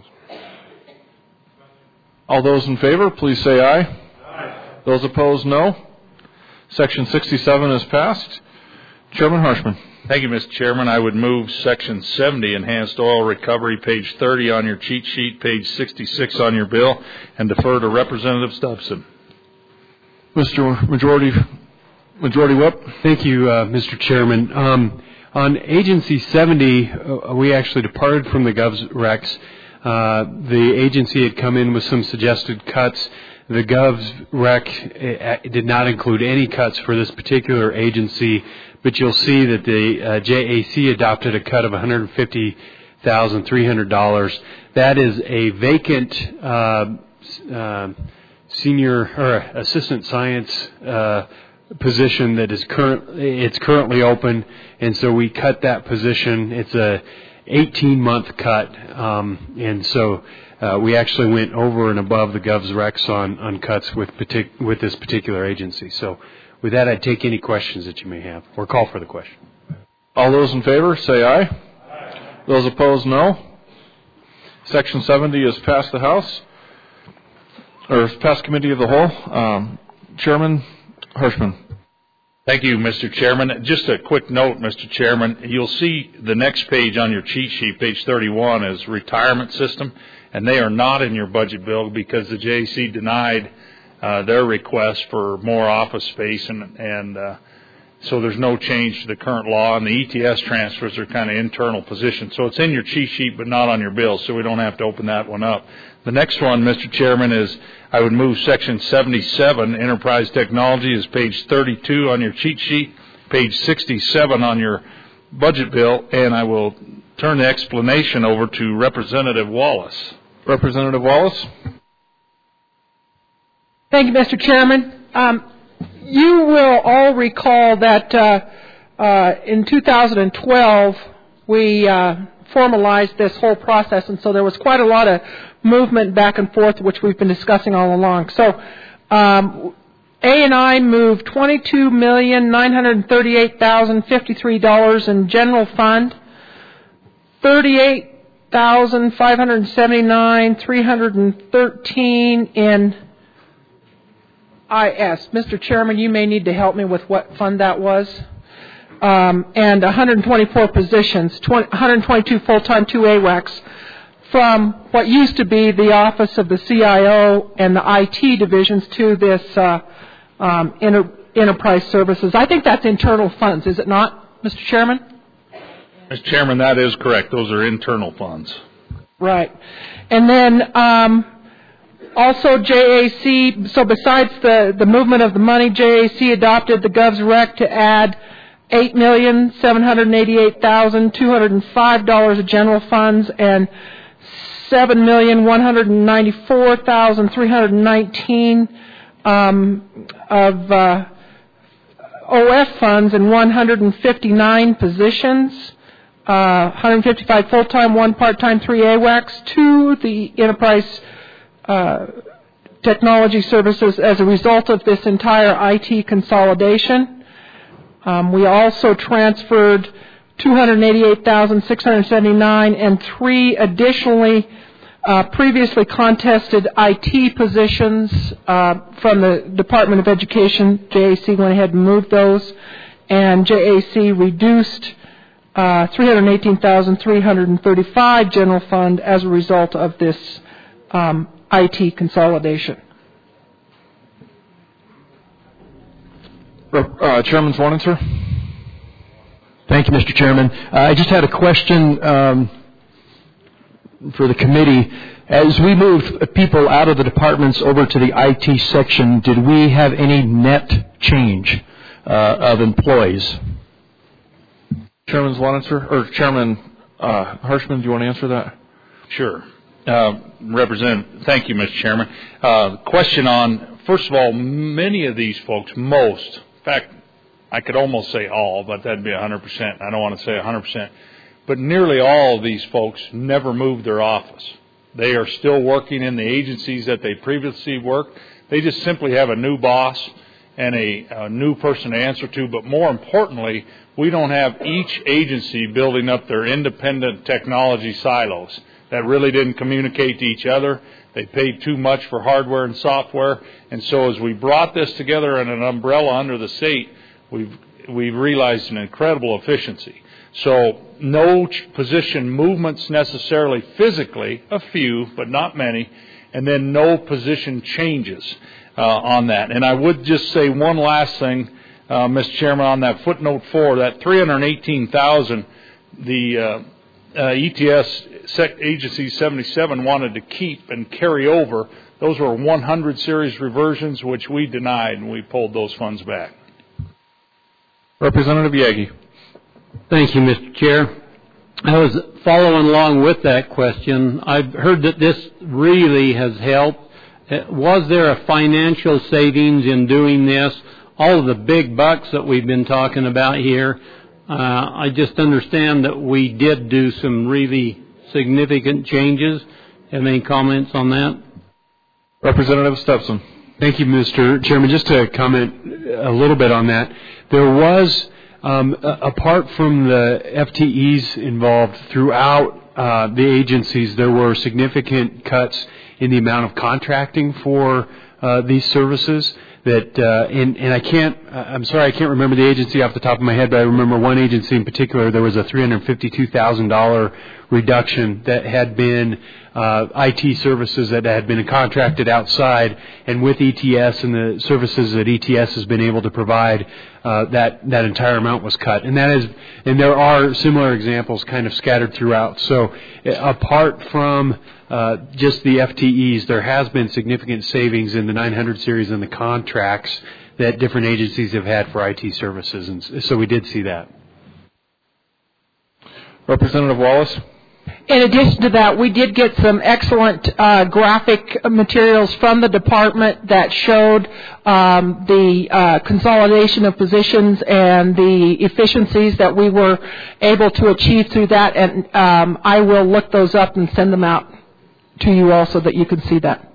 All those in favor, please say aye. Aye. Those opposed, no. Section 67 is passed. Chairman Harshman. Thank you, Mr. Chairman. I would move Section 70, Enhanced Oil Recovery, page 30 on your cheat sheet, page 66 on your bill, and defer to Representative Stubbson. Mr. Majority Whip. Thank you, Mr. Chairman. On Agency 70, we actually departed from the Gov's recs. The agency had come in with some suggested cuts. The Gov's rec did not include any cuts for this particular agency, but you'll see that the JAC adopted a cut of $150,300. That is a vacant senior or assistant science position that is currently open, and so we cut that position. It's a 18-month cut, and so we actually went over and above the Gov's recs on cuts with this particular agency. So with that, I'd take any questions that you may have, or call for the question. All those in favor, say aye. Aye. Those opposed, no. Section 70 is passed the House, or passed Committee of the Whole. Chairman Hirschman. Thank you, Mr. Chairman. Just a quick note, Mr. Chairman. You'll see the next page on your cheat sheet, page 31, is retirement system, and they are not in your budget bill because the JAC denied their request for more office space, and so there's no change to the current law, and the ETS transfers are kind of internal positions. So it's in your cheat sheet but not on your bill, so we don't have to open that one up. The next one, Mr. Chairman, is I would move Section 77, Enterprise Technology, is page 32 on your cheat sheet, page 67 on your budget bill, and I will turn the explanation over to Representative Wallace. Representative Wallace. Thank you, Mr. Chairman. You will all recall that in 2012 we formalized this whole process, and so there was quite a lot of movement back and forth, which we've been discussing all along. So A&I moved $22,938,053 in general fund, $38,579,313 in IS. Mr. Chairman, you may need to help me with what fund that was. And 124 positions, 122 full-time 2 AWACs from what used to be the Office of the CIO and the IT divisions to this enterprise services. I think that's internal funds, is it not, Mr. Chairman? Mr. Chairman, that is correct. Those are internal funds. Right. And then also JAC, so besides the movement of the money, JAC adopted the Gov's rec to add $8,788,205 of general funds and $7,194,319 of OF funds in 159 positions, 155 full-time, 1 part-time, 3 AWACs to the enterprise technology services as a result of this entire IT consolidation. We also transferred $288,679 and 3 additionally previously contested IT positions from the Department of Education. JAC went ahead and moved those, and JAC reduced $318,335 general fund as a result of this IT consolidation. Chairman's warning, sir. Thank you, Mr. Chairman. I just had a question for the committee. As we moved people out of the departments over to the IT section, did we have any net change of employees? Chairman's warning, sir. Or Chairman Hirschman, do you want to answer that? Sure. Representative, thank you, Mr. Chairman. Question on, first of all, many of these folks, most, in fact, I could almost say all, but that'd be 100%. I don't want to say 100%. But nearly all of these folks never moved their office. They are still working in the agencies that they previously worked. They just simply have a new boss and a new person to answer to. But more importantly, we don't have each agency building up their independent technology silos that really didn't communicate to each other. They paid too much for hardware and software. And so as we brought this together in an umbrella under the state, we've realized an incredible efficiency. So no position movements necessarily physically, a few, but not many, and then no position changes on that. And I would just say one last thing, Mr. Chairman, on that footnote 4, that $318,000, the ETS Agency 77 wanted to keep and carry over. Those were 100 series reversions, which we denied, and we pulled those funds back. Representative Yagi. Thank you, Mr. Chair. I was following along with that question. I've heard that this really has helped. Was there a financial savings in doing this? All of the big bucks that we've been talking about here, I just understand that we did do some really significant changes. Have any comments on that? Representative Stepson. Thank you, Mr. Chairman. Just to comment a little bit on that, there was, apart from the FTEs involved throughout the agencies, there were significant cuts in the amount of contracting for these services. I'm sorry, I can't remember the agency off the top of my head, but I remember one agency in particular. There was a $352,000 reduction that had been IT services that had been contracted outside, and with ETS and the services that ETS has been able to provide, that entire amount was cut. And there are similar examples kind of scattered throughout. So apart from just the FTEs, there has been significant savings in the 900 series and the contracts that different agencies have had for IT services, and so we did see that. Representative Wallace. In addition to that, we did get some excellent graphic materials from the department that showed the consolidation of positions and the efficiencies that we were able to achieve through that, and I will look those up and send them out to you all so that you can see that.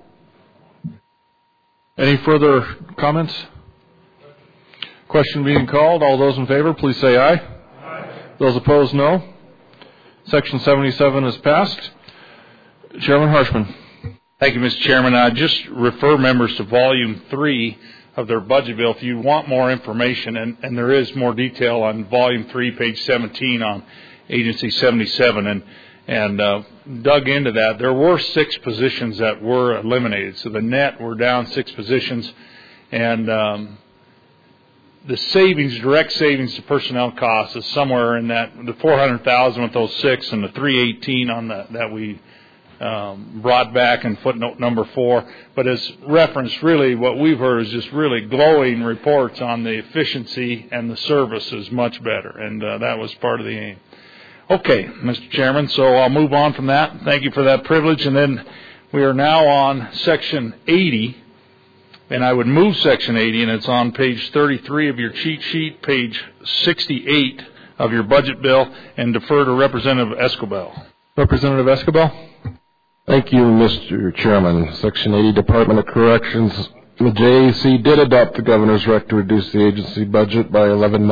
Any further comments? Question being called. All those in favor, please say aye. Aye. Those opposed, no. Section 77 is passed. Chairman Harshman. Thank you, Mr. Chairman. I just refer members to Volume 3 of their budget bill if you want more information, and there is more detail on Volume 3, page 17 on Agency 77, and dug into that. There were 6 positions that were eliminated, so the net were down 6 positions, and the savings, direct savings to personnel costs, is somewhere in that the $400,000 with those 6 and the $318 on that we brought back in footnote number 4. But as reference, really what we've heard is just really glowing reports on the efficiency and the service is much better, and that was part of the aim. Okay, Mr. Chairman, so I'll move on from that. Thank you for that privilege, and then we are now on Section 80. And I would move Section 80, and it's on page 33 of your cheat sheet, page 68 of your budget bill, and defer to Representative Escobel. Representative Escobel. Thank you, Mr. Chairman. Section 80, Department of Corrections. The JAC did adopt the governor's rec to reduce the agency budget by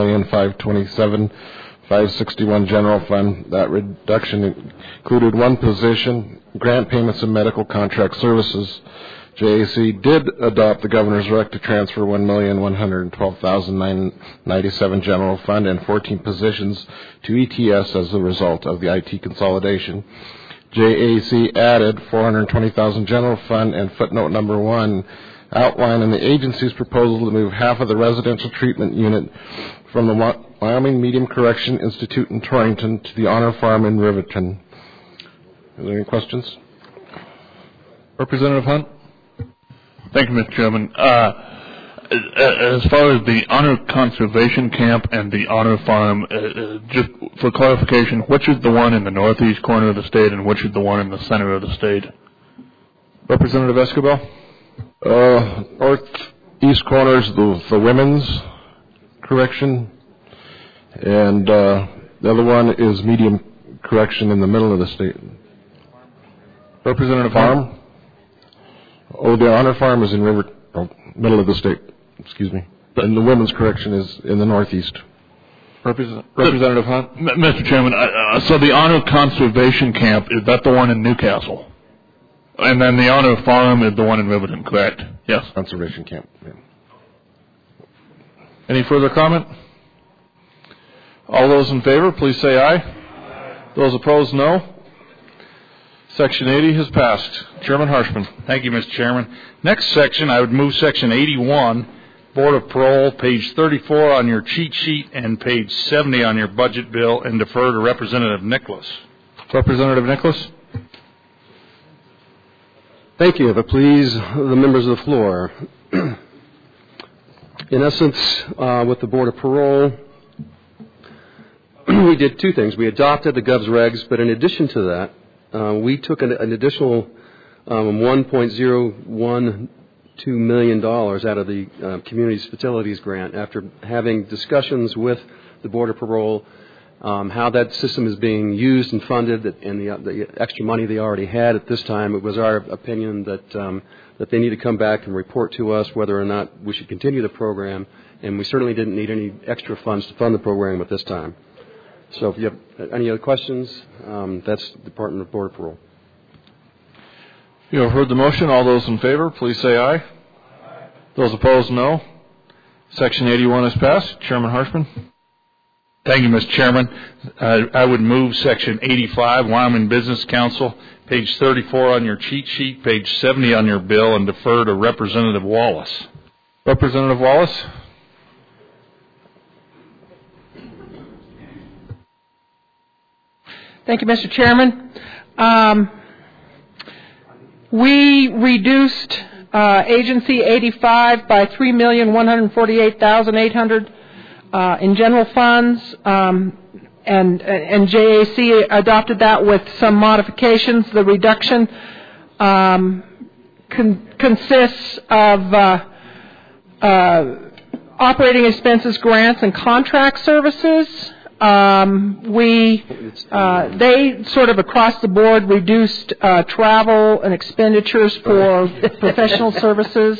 $11,527,561 general fund. That reduction included 1 position, grant payments and medical contract services. JAC did adopt the governor's rec to transfer $1,112,997 general fund and 14 positions to ETS as a result of the IT consolidation. JAC added $420,000 general fund, and footnote number 1 outlining the agency's proposal to move half of the residential treatment unit from the Wyoming Medium Correction Institute in Torrington to the Honor Farm in Riverton. Are there any questions? Representative Hunt. Thank you, Mr. Chairman. as far as the Honor Conservation Camp and the Honor Farm, just for clarification, which is the one in the northeast corner of the state and which is the one in the center of the state? Representative Escobar? Northeast corner is the women's correction, and the other one is medium correction in the middle of the state. Representative Farm? Oh, the Honor Farm is in middle of the state, excuse me. And the women's correction is in the northeast. Representative Hunt? Mr. Chairman, so the Honor Conservation Camp, is that the one in Newcastle? And then the Honor Farm is the one in Riverton, correct? Yes. Conservation Camp. Yeah. Any further comment? All those in favor, please say aye. Those opposed, no. Section 80 has passed. Chairman Harshman. Thank you, Mr. Chairman. Next section, I would move Section 81, Board of Parole, page 34 on your cheat sheet and page 70 on your budget bill, and defer to Representative Nicholas. Representative Nicholas. Thank you. If it please the members of the floor. In essence, with the Board of Parole, we did two things. We adopted the GOVS regs, but in addition to that, we took an additional $1.012 million out of the Communities Facilities Grant after having discussions with the Board of Parole, how that system is being used and funded, and the extra money they already had at this time. It was our opinion that they need to come back and report to us whether or not we should continue the program, and we certainly didn't need any extra funds to fund the program at this time. So if you have any other questions, that's the Department of Board of Parole. You have heard the motion. All those in favor, please say aye. Aye. Those opposed, no. Section 81 is passed. Chairman Harshman. Thank you, Mr. Chairman. I would move Section 85, Wyoming Business Council, page 34 on your cheat sheet, page 70 on your bill, and defer to Representative Wallace. Representative Wallace. Thank you, Mr. Chairman. We reduced Agency 85 by $3,148,800 in general funds, and JAC adopted that with some modifications. The reduction consists of operating expenses, grants, and contract services. They sort of across the board reduced travel and expenditures for professional services,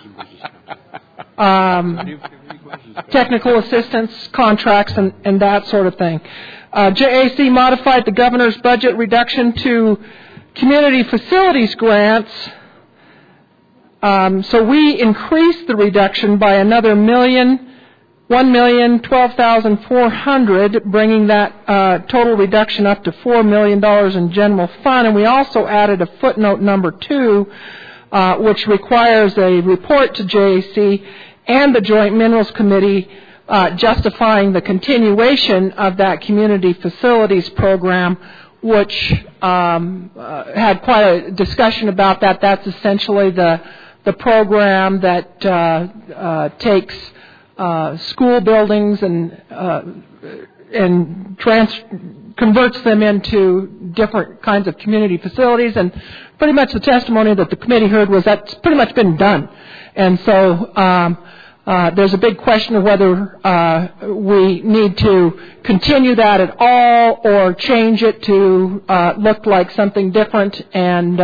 technical assistance, contracts, and that sort of thing. JAC modified the governor's budget reduction to community facilities grants, so we increased the reduction by another $1,012,400, bringing that total reduction up to $4 million in general fund. And we also added a footnote number 2, which requires a report to JAC and the Joint Minerals Committee justifying the continuation of that community facilities program, which had quite a discussion about that. That's essentially the program that takes school buildings and converts them into different kinds of community facilities. And pretty much the testimony that the committee heard was that's pretty much been done. And so there's a big question of whether we need to continue that at all or change it to look like something different, and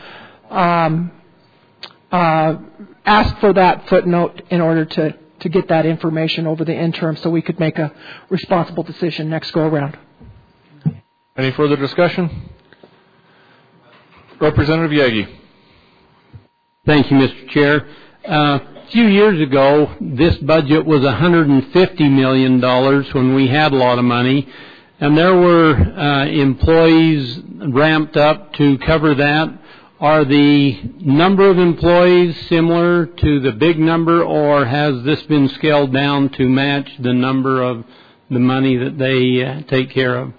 ask for that footnote in order to get that information over the interim so we could make a responsible decision next go around. Any further discussion? Representative Yagi. Thank you, Mr. Chair. A few years ago, this budget was $150 million when we had a lot of money, and there were employees ramped up to cover that. Are the number of employees similar to the big number, or has this been scaled down to match the number of the money that they take care of?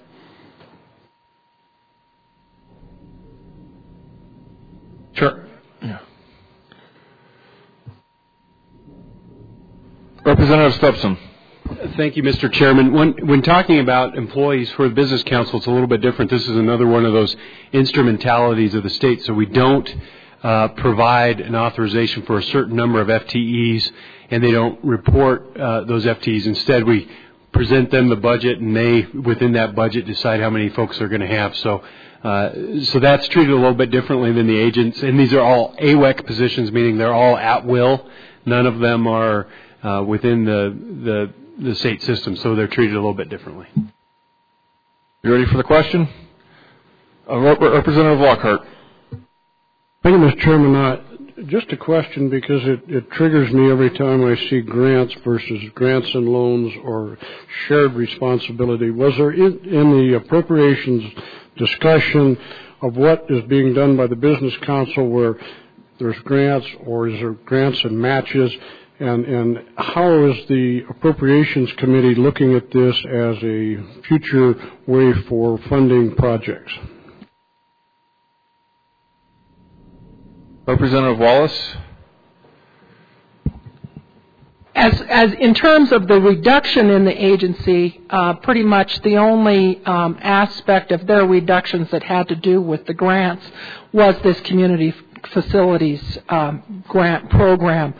Sure. Yeah. Representative Stepson. Thank you, Mr. Chairman. When talking about employees for the Business Council, it's a little bit different. This is another one of those instrumentalities of the state. So we don't provide an authorization for a certain number of FTEs, and they don't report those FTEs. Instead, we present them the budget, and they, within that budget, decide how many folks they're going to have. So that's treated a little bit differently than the agents. And these are all AWEC positions, meaning they're all at will. None of them are within the state system, so they're treated a little bit differently. You ready for the question? Representative Lockhart. Thank you, Mr. Chairman. Just a question, because it triggers me every time I see grants versus grants and loans or shared responsibility. Was there in the appropriations discussion of what is being done by the Business Council where there's grants, or is there grants and matches? And how is the Appropriations Committee looking at this as a future way for funding projects? Representative Wallace. As in terms of the reduction in the agency, pretty much the only aspect of their reductions that had to do with the grants was this community facilities grant program.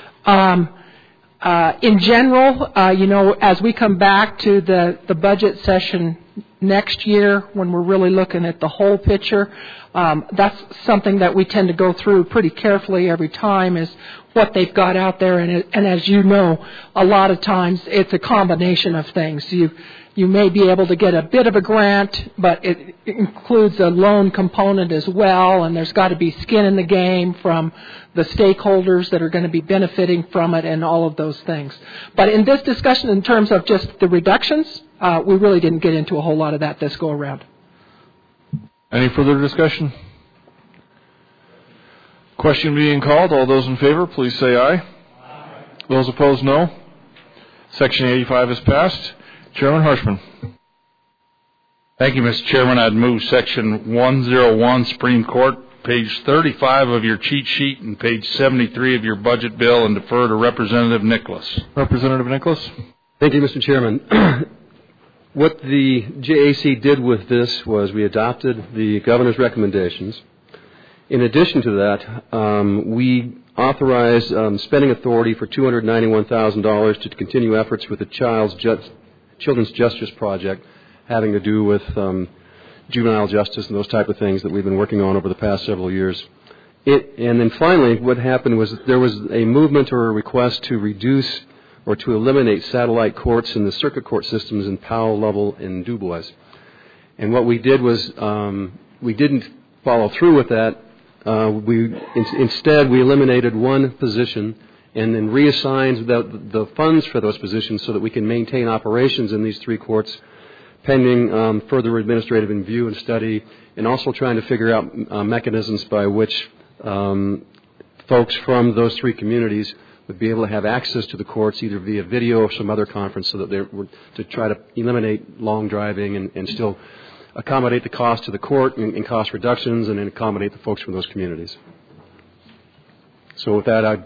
In general, as we come back to the budget session next year, when we're really looking at the whole picture, that's something that we tend to go through pretty carefully every time, is what they've got out there. And as you know, a lot of times it's a combination of things. You may be able to get a bit of a grant, but it includes a loan component as well, and there's got to be skin in the game from the stakeholders that are going to be benefiting from it and all of those things. But in this discussion, in terms of just the reductions, we really didn't get into a whole lot of that this go around. Any further discussion? Question being called. All those in favor, please say aye. Aye. Those opposed, no. Section 85 is passed. Chairman Harshman. Thank you, Mr. Chairman. I'd move Section 101, Supreme Court, page 35 of your cheat sheet and page 73 of your budget bill, and defer to Representative Nicholas. Representative Nicholas. Thank you, Mr. Chairman. What the JAC did with this was we adopted the governor's recommendations. In addition to that, we authorized spending authority for $291,000 to continue efforts with the Children's Justice Project, having to do with juvenile justice and those type of things that we've been working on over the past several years. And then finally, what happened was that there was a movement or a request to reduce or to eliminate satellite courts in the circuit court systems in Powell, Lovell, and Dubois. And what we did was we didn't follow through with that. Instead, we eliminated one position and then reassigned the funds for those positions so that we can maintain operations in these three courts pending further administrative review and study, and also trying to figure out mechanisms by which folks from those three communities would be able to have access to the courts either via video or some other conference, so that they were to try to eliminate long driving and still accommodate the cost to the court and cost reductions, and then accommodate the folks from those communities. So with that, I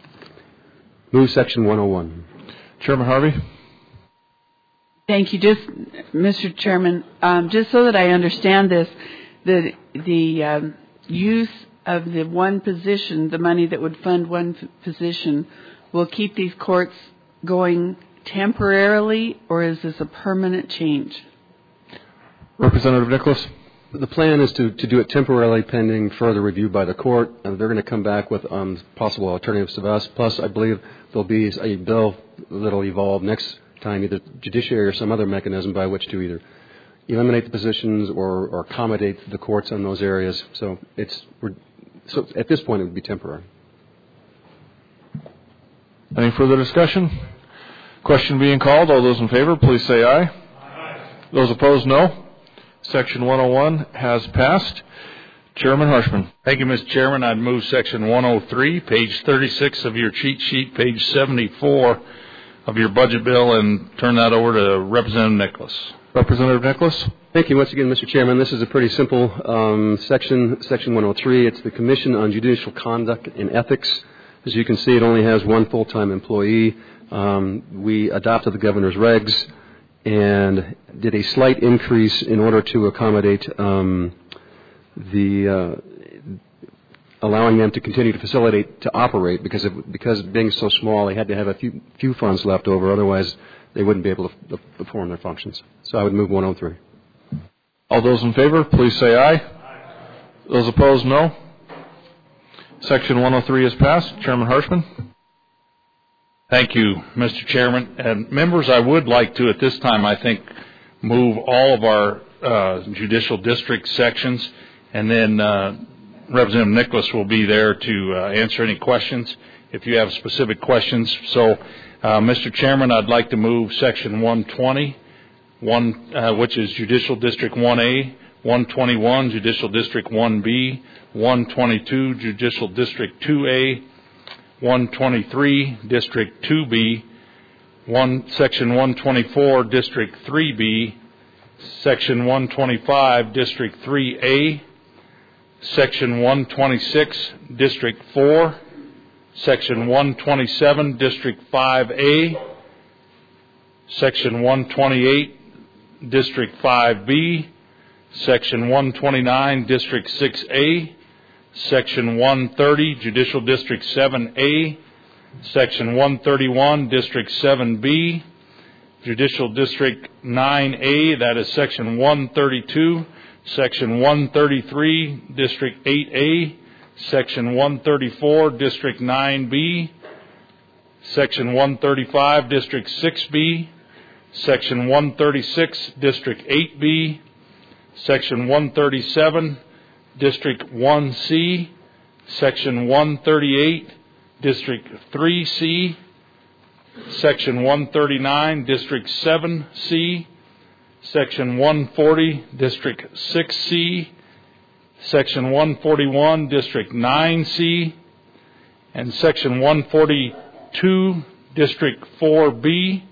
move Section 101. Chairman Harvey. Thank you. Just, Mr. Chairman, just so that I understand this, the use of the one position, the money that would fund one position, will keep these courts going temporarily, or is this a permanent change? Representative Nicholas. The plan is to do it temporarily pending further review by the court, and they're going to come back with possible alternatives to us. Plus, I believe there'll be a bill that will evolve next time, either judiciary or some other mechanism by which to either eliminate the positions or accommodate the courts in those areas. So so at this point, it would be temporary. Any further discussion? Question being called. All those in favor, please say aye. Aye. Those opposed, no. Section 101 has passed. Chairman Harshman. Thank you, Mr. Chairman. I'd move Section 103, page 36 of your cheat sheet, page 74 of your budget bill, and turn that over to Representative Nicholas. Representative Nicholas. Thank you once again, Mr. Chairman. This is a pretty simple section 103. It's the Commission on Judicial Conduct and Ethics. As you can see, it only has one full-time employee. We adopted the governor's regs and did a slight increase in order to accommodate allowing them to continue to facilitate to operate because being so small, they had to have a few funds left over. Otherwise, they wouldn't be able to perform their functions. So I would move 103. All those in favor, please say aye. Those opposed, no. Section 103 is passed. Chairman Harshman. Thank you, Mr. Chairman. And members, I would like to, at this time, I think, move all of our judicial district sections, and then Representative Nicholas will be there to answer any questions if you have specific questions. So, Mr. Chairman, I'd like to move Section 120, which is Judicial District 1A, 121, Judicial District 1B, 122, Judicial District 2A, 123, District 2B, Section 124, District 3B, Section 125, District 3A, Section 126, District 4, Section 127, District 5A, Section 128, District 5B, Section 129, District 6A, Section 130, Judicial District 7A, Section 131, District 7B, Judicial District 9A, that is Section 132, Section 133, District 8A, Section 134, District 9B, Section 135, District 6B, Section 136, District 8B, Section 137, District 1C, Section 138, District 3C, Section 139, District 7C, Section 140, District 6C, Section 141, District 9C, and Section 142, District 4B.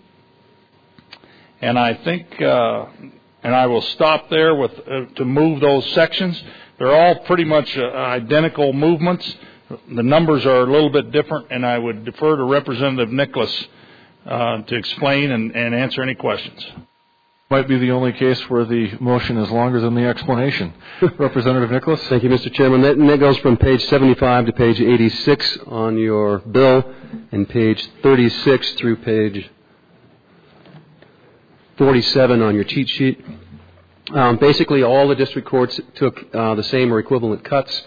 And I think, and I will stop there with to move those sections. They're all pretty much identical movements. The numbers are a little bit different, and I would defer to Representative Nicholas to explain and answer any questions. Might be the only case where the motion is longer than the explanation. Representative Nicholas. Thank you, Mr. Chairman. That goes from page 75 to page 86 on your bill, and page 36 through page 47 on your cheat sheet. Basically, all the district courts took the same or equivalent cuts.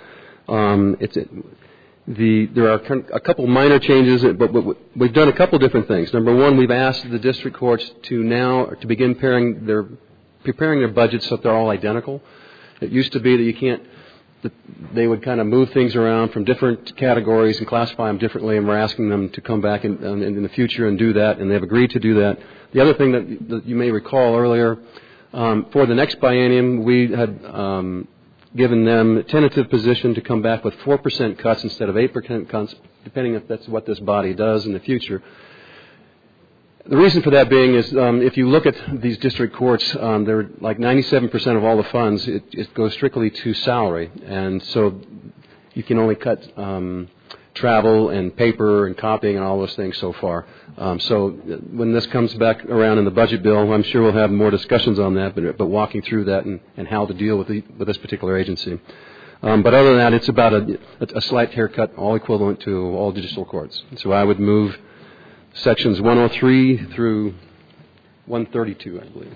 There are a couple minor changes, but we've done a couple different things. Number one, we've asked the district courts to begin preparing their budgets so that they're all identical. It used to be that they would kind of move things around from different categories and classify them differently, and we're asking them to come back in the future and do that, and they've agreed to do that. The other thing that you may recall earlier, for the next biennium, we had given them a tentative position to come back with 4% cuts instead of 8% cuts, depending if that's what this body does in the future. The reason for that being is if you look at these district courts, they're like 97% of all the funds, it goes strictly to salary. And so you can only cut travel and paper and copying and all those things so far. So when this comes back around in the budget bill, I'm sure we'll have more discussions on that, but walking through that and how to deal with this particular agency. But other than that, it's about a slight haircut, all equivalent to all judicial courts. So I would move sections 103 through 132, I believe.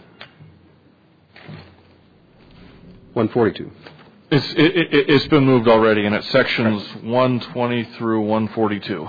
142. It's been moved already, and it's sections 120 through 142.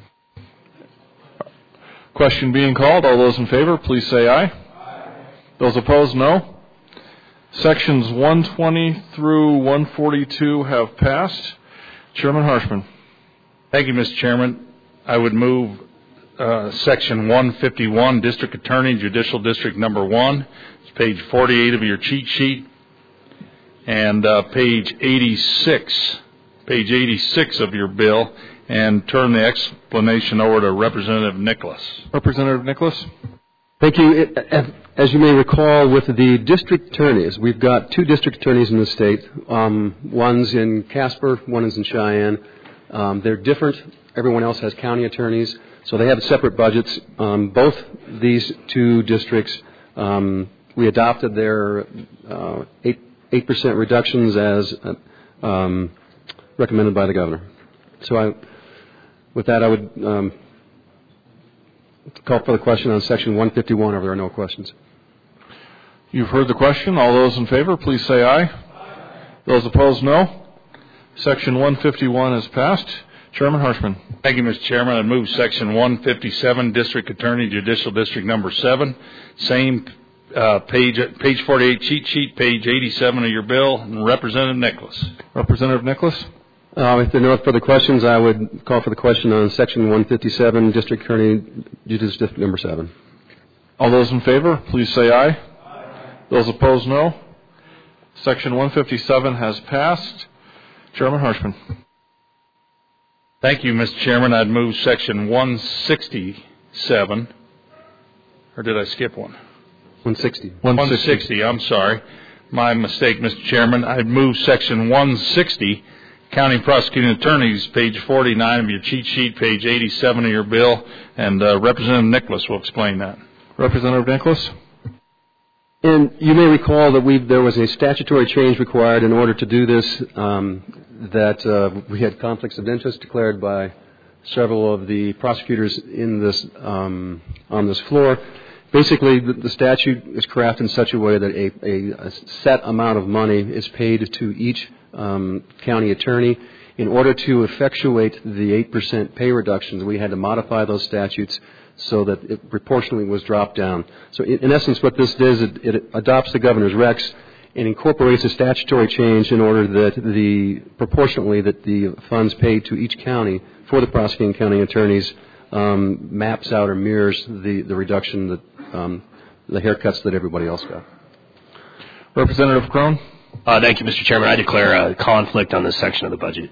Question being called. All those in favor, please say aye. Aye. Those opposed, no. Sections 120 through 142 have passed. Chairman Harshman. Thank you, Mr. Chairman. I would move Section 151, District Attorney, Judicial District Number 1. It's page 48 of your cheat sheet. And page 86 of your bill, and turn the explanation over to Representative Nicholas. Representative Nicholas. Thank you. As you may recall, with the district attorneys, we've got two district attorneys in the state. One's in Casper, one is in Cheyenne. They're different. Everyone else has county attorneys. So they have separate budgets. Both these two districts, we adopted their 8% reductions as recommended by the governor. So with that, I would call for the question on Section 151 if there are no questions. You've heard the question. All those in favor, please say aye. Those opposed, no. Section 151 is passed. Chairman Harshman. Thank you, Mr. Chairman. I move Section 157, District Attorney, Judicial District Number 7. Same page 48, cheat sheet, page 87 of your bill. And Representative Nicholas. Representative Nicholas. If there are no further questions, I would call for the question on Section 157, District Attorney, Judicial District Number 7. All those in favor, please say aye. Those opposed, no. Section 157 has passed. Chairman Harshman. Thank you, Mr. Chairman. I'd move Section 167. Or did I skip one? 160. 160, I'm sorry. My mistake, Mr. Chairman. I'd move Section 160, County Prosecuting Attorneys, page 49 of your cheat sheet, page 87 of your bill, and Representative Nicholas will explain that. Representative Nicholas. And you may recall that there was a statutory change required in order to do this, that we had conflicts of interest declared by several of the prosecutors in this on this floor. Basically, the statute is crafted in such a way that a set amount of money is paid to each county attorney. In order to effectuate the 8% pay reductions, we had to modify those statutes so that it proportionally was dropped down. So in essence, what this does, it adopts the governor's recs and incorporates a statutory change in order that proportionally the funds paid to each county for the prosecuting county attorneys maps out or mirrors the reduction that the haircuts that everybody else got. Representative Crone. Thank you, Mr. Chairman. I declare a conflict on this section of the budget.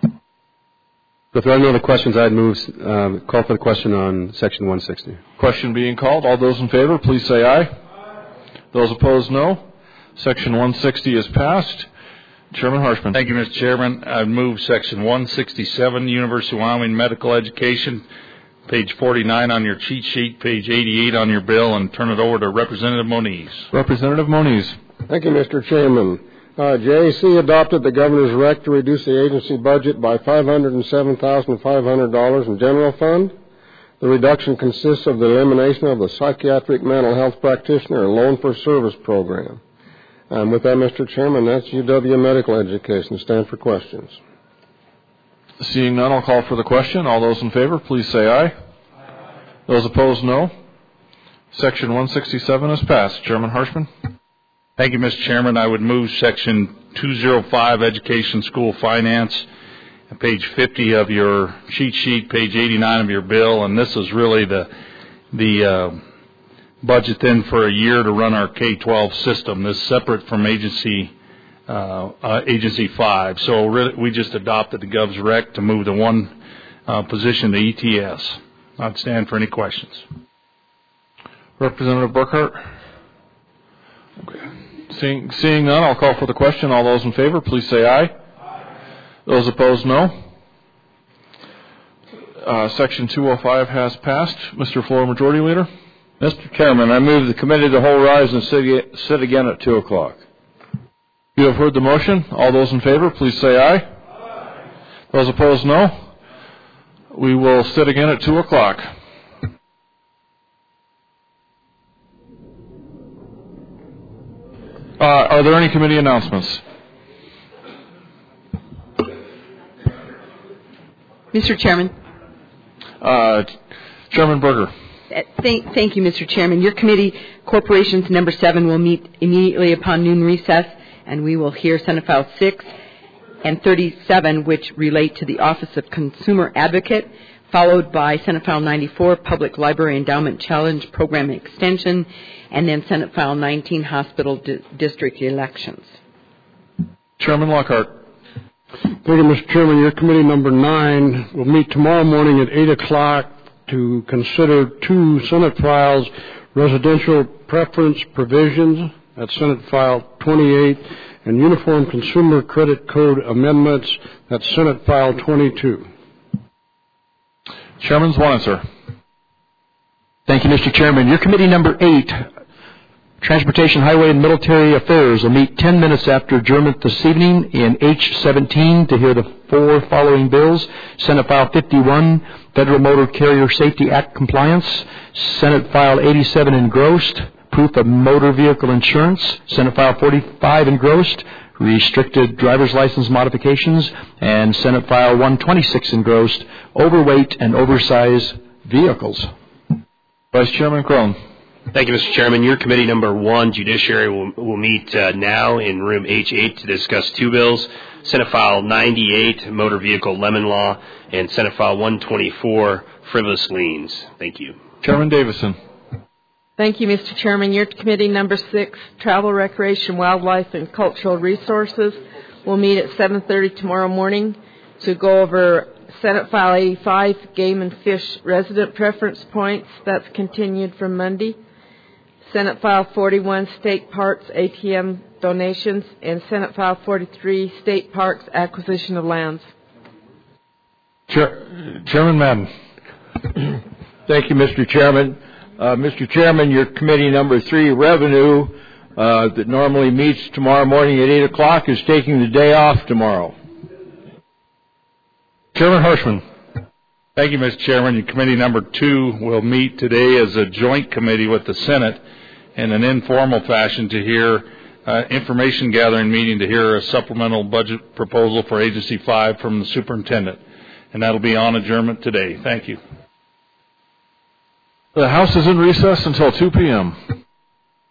If there are no other questions, I'd call for the question on Section 160. Question being called. All those in favor, please say aye. Those opposed, no. Section 160 is passed. Chairman Harshman. Thank you, Mr. Chairman. I'd move Section 167, University of Wyoming Medical Education, page 49 on your cheat sheet, page 88 on your bill, and turn it over to Representative Moniz. Representative Moniz. Thank you, Mr. Chairman. JAC adopted the governor's rec to reduce the agency budget by $507,500 in general fund. The reduction consists of the elimination of the psychiatric mental health practitioner and loan for service program. And with that, Mr. Chairman, that's UW Medical Education. Stand for questions. Seeing none, I'll call for the question. All those in favor, please say aye. Those opposed, no. Section 167 is passed. Chairman Harshman. Thank you, Mr. Chairman. I would move Section 205, Education School Finance, page 50 of your cheat sheet, page 89 of your bill, and this is really the budget then for a year to run our K-12 system. This is separate from Agency 5. So really, we just adopted the Gov's rec to move the one position to ETS. I'd stand for any questions. Representative Burkhart. Okay. Seeing none, I'll call for the question. All those in favor, please say aye. Those opposed, no. Section 205 has passed. Mr. Floor Majority Leader. Mr. Chairman, I move the committee to hold rise and sit again at 2 o'clock. You have heard the motion. All those in favor, please say aye. Those opposed, no. We will sit again at 2 o'clock. Are there any committee announcements? Mr. Chairman. Chairman Berger. Thank you, Mr. Chairman. Your committee, Corporations Number 7, will meet immediately upon noon recess, and we will hear Senate File 6 and 37, which relate to the Office of Consumer Advocate, followed by Senate File 94, Public Library Endowment Challenge Program Extension, and then Senate File 19, Hospital District Elections. Chairman Lockhart. Thank you, Mr. Chairman. Your committee number 9 will meet tomorrow morning at 8 o'clock to consider 2 Senate files, residential preference provisions, that's Senate File 28, and Uniform Consumer Credit Code amendments, that's Senate File 22. Chairman's one answer. Thank you, Mr. Chairman. Your committee number 8, Transportation, Highway, and Military Affairs, will meet 10 minutes after adjournment this evening in H17 to hear the 4 following bills. Senate File 51, Federal Motor Carrier Safety Act compliance. Senate File 87 engrossed, proof of motor vehicle insurance. Senate File 45 engrossed, restricted driver's license modifications. And Senate File 126 engrossed, overweight and oversized vehicles. Vice Chairman Crone. Thank you, Mr. Chairman. Your committee number 1, Judiciary, will meet now in room H8 to discuss 2 bills, Senate File 98, Motor Vehicle Lemon Law, and Senate File 124, Frivolous Liens. Thank you. Chairman Davison. Thank you, Mr. Chairman. Your committee number 6, Travel, Recreation, Wildlife, and Cultural Resources, will meet at 7:30 tomorrow morning to go over Senate File 85, Game and Fish Resident Preference Points. That's continued from Monday. Senate File 41, State Parks ATM Donations, and Senate File 43, State Parks Acquisition of Lands. Chairman Madden. Thank you, Mr. Chairman. Mr. Chairman, your committee number 3, Revenue, that normally meets tomorrow morning at 8 o'clock, is taking the day off tomorrow. Chairman Hirschman. Thank you, Mr. Chairman. Your committee number 2 will meet today as a joint committee with the Senate in an informal fashion to hear information gathering meeting to hear a supplemental budget proposal for Agency 5 from the superintendent. And that'll be on adjournment today. Thank you. The House is in recess until 2 p.m.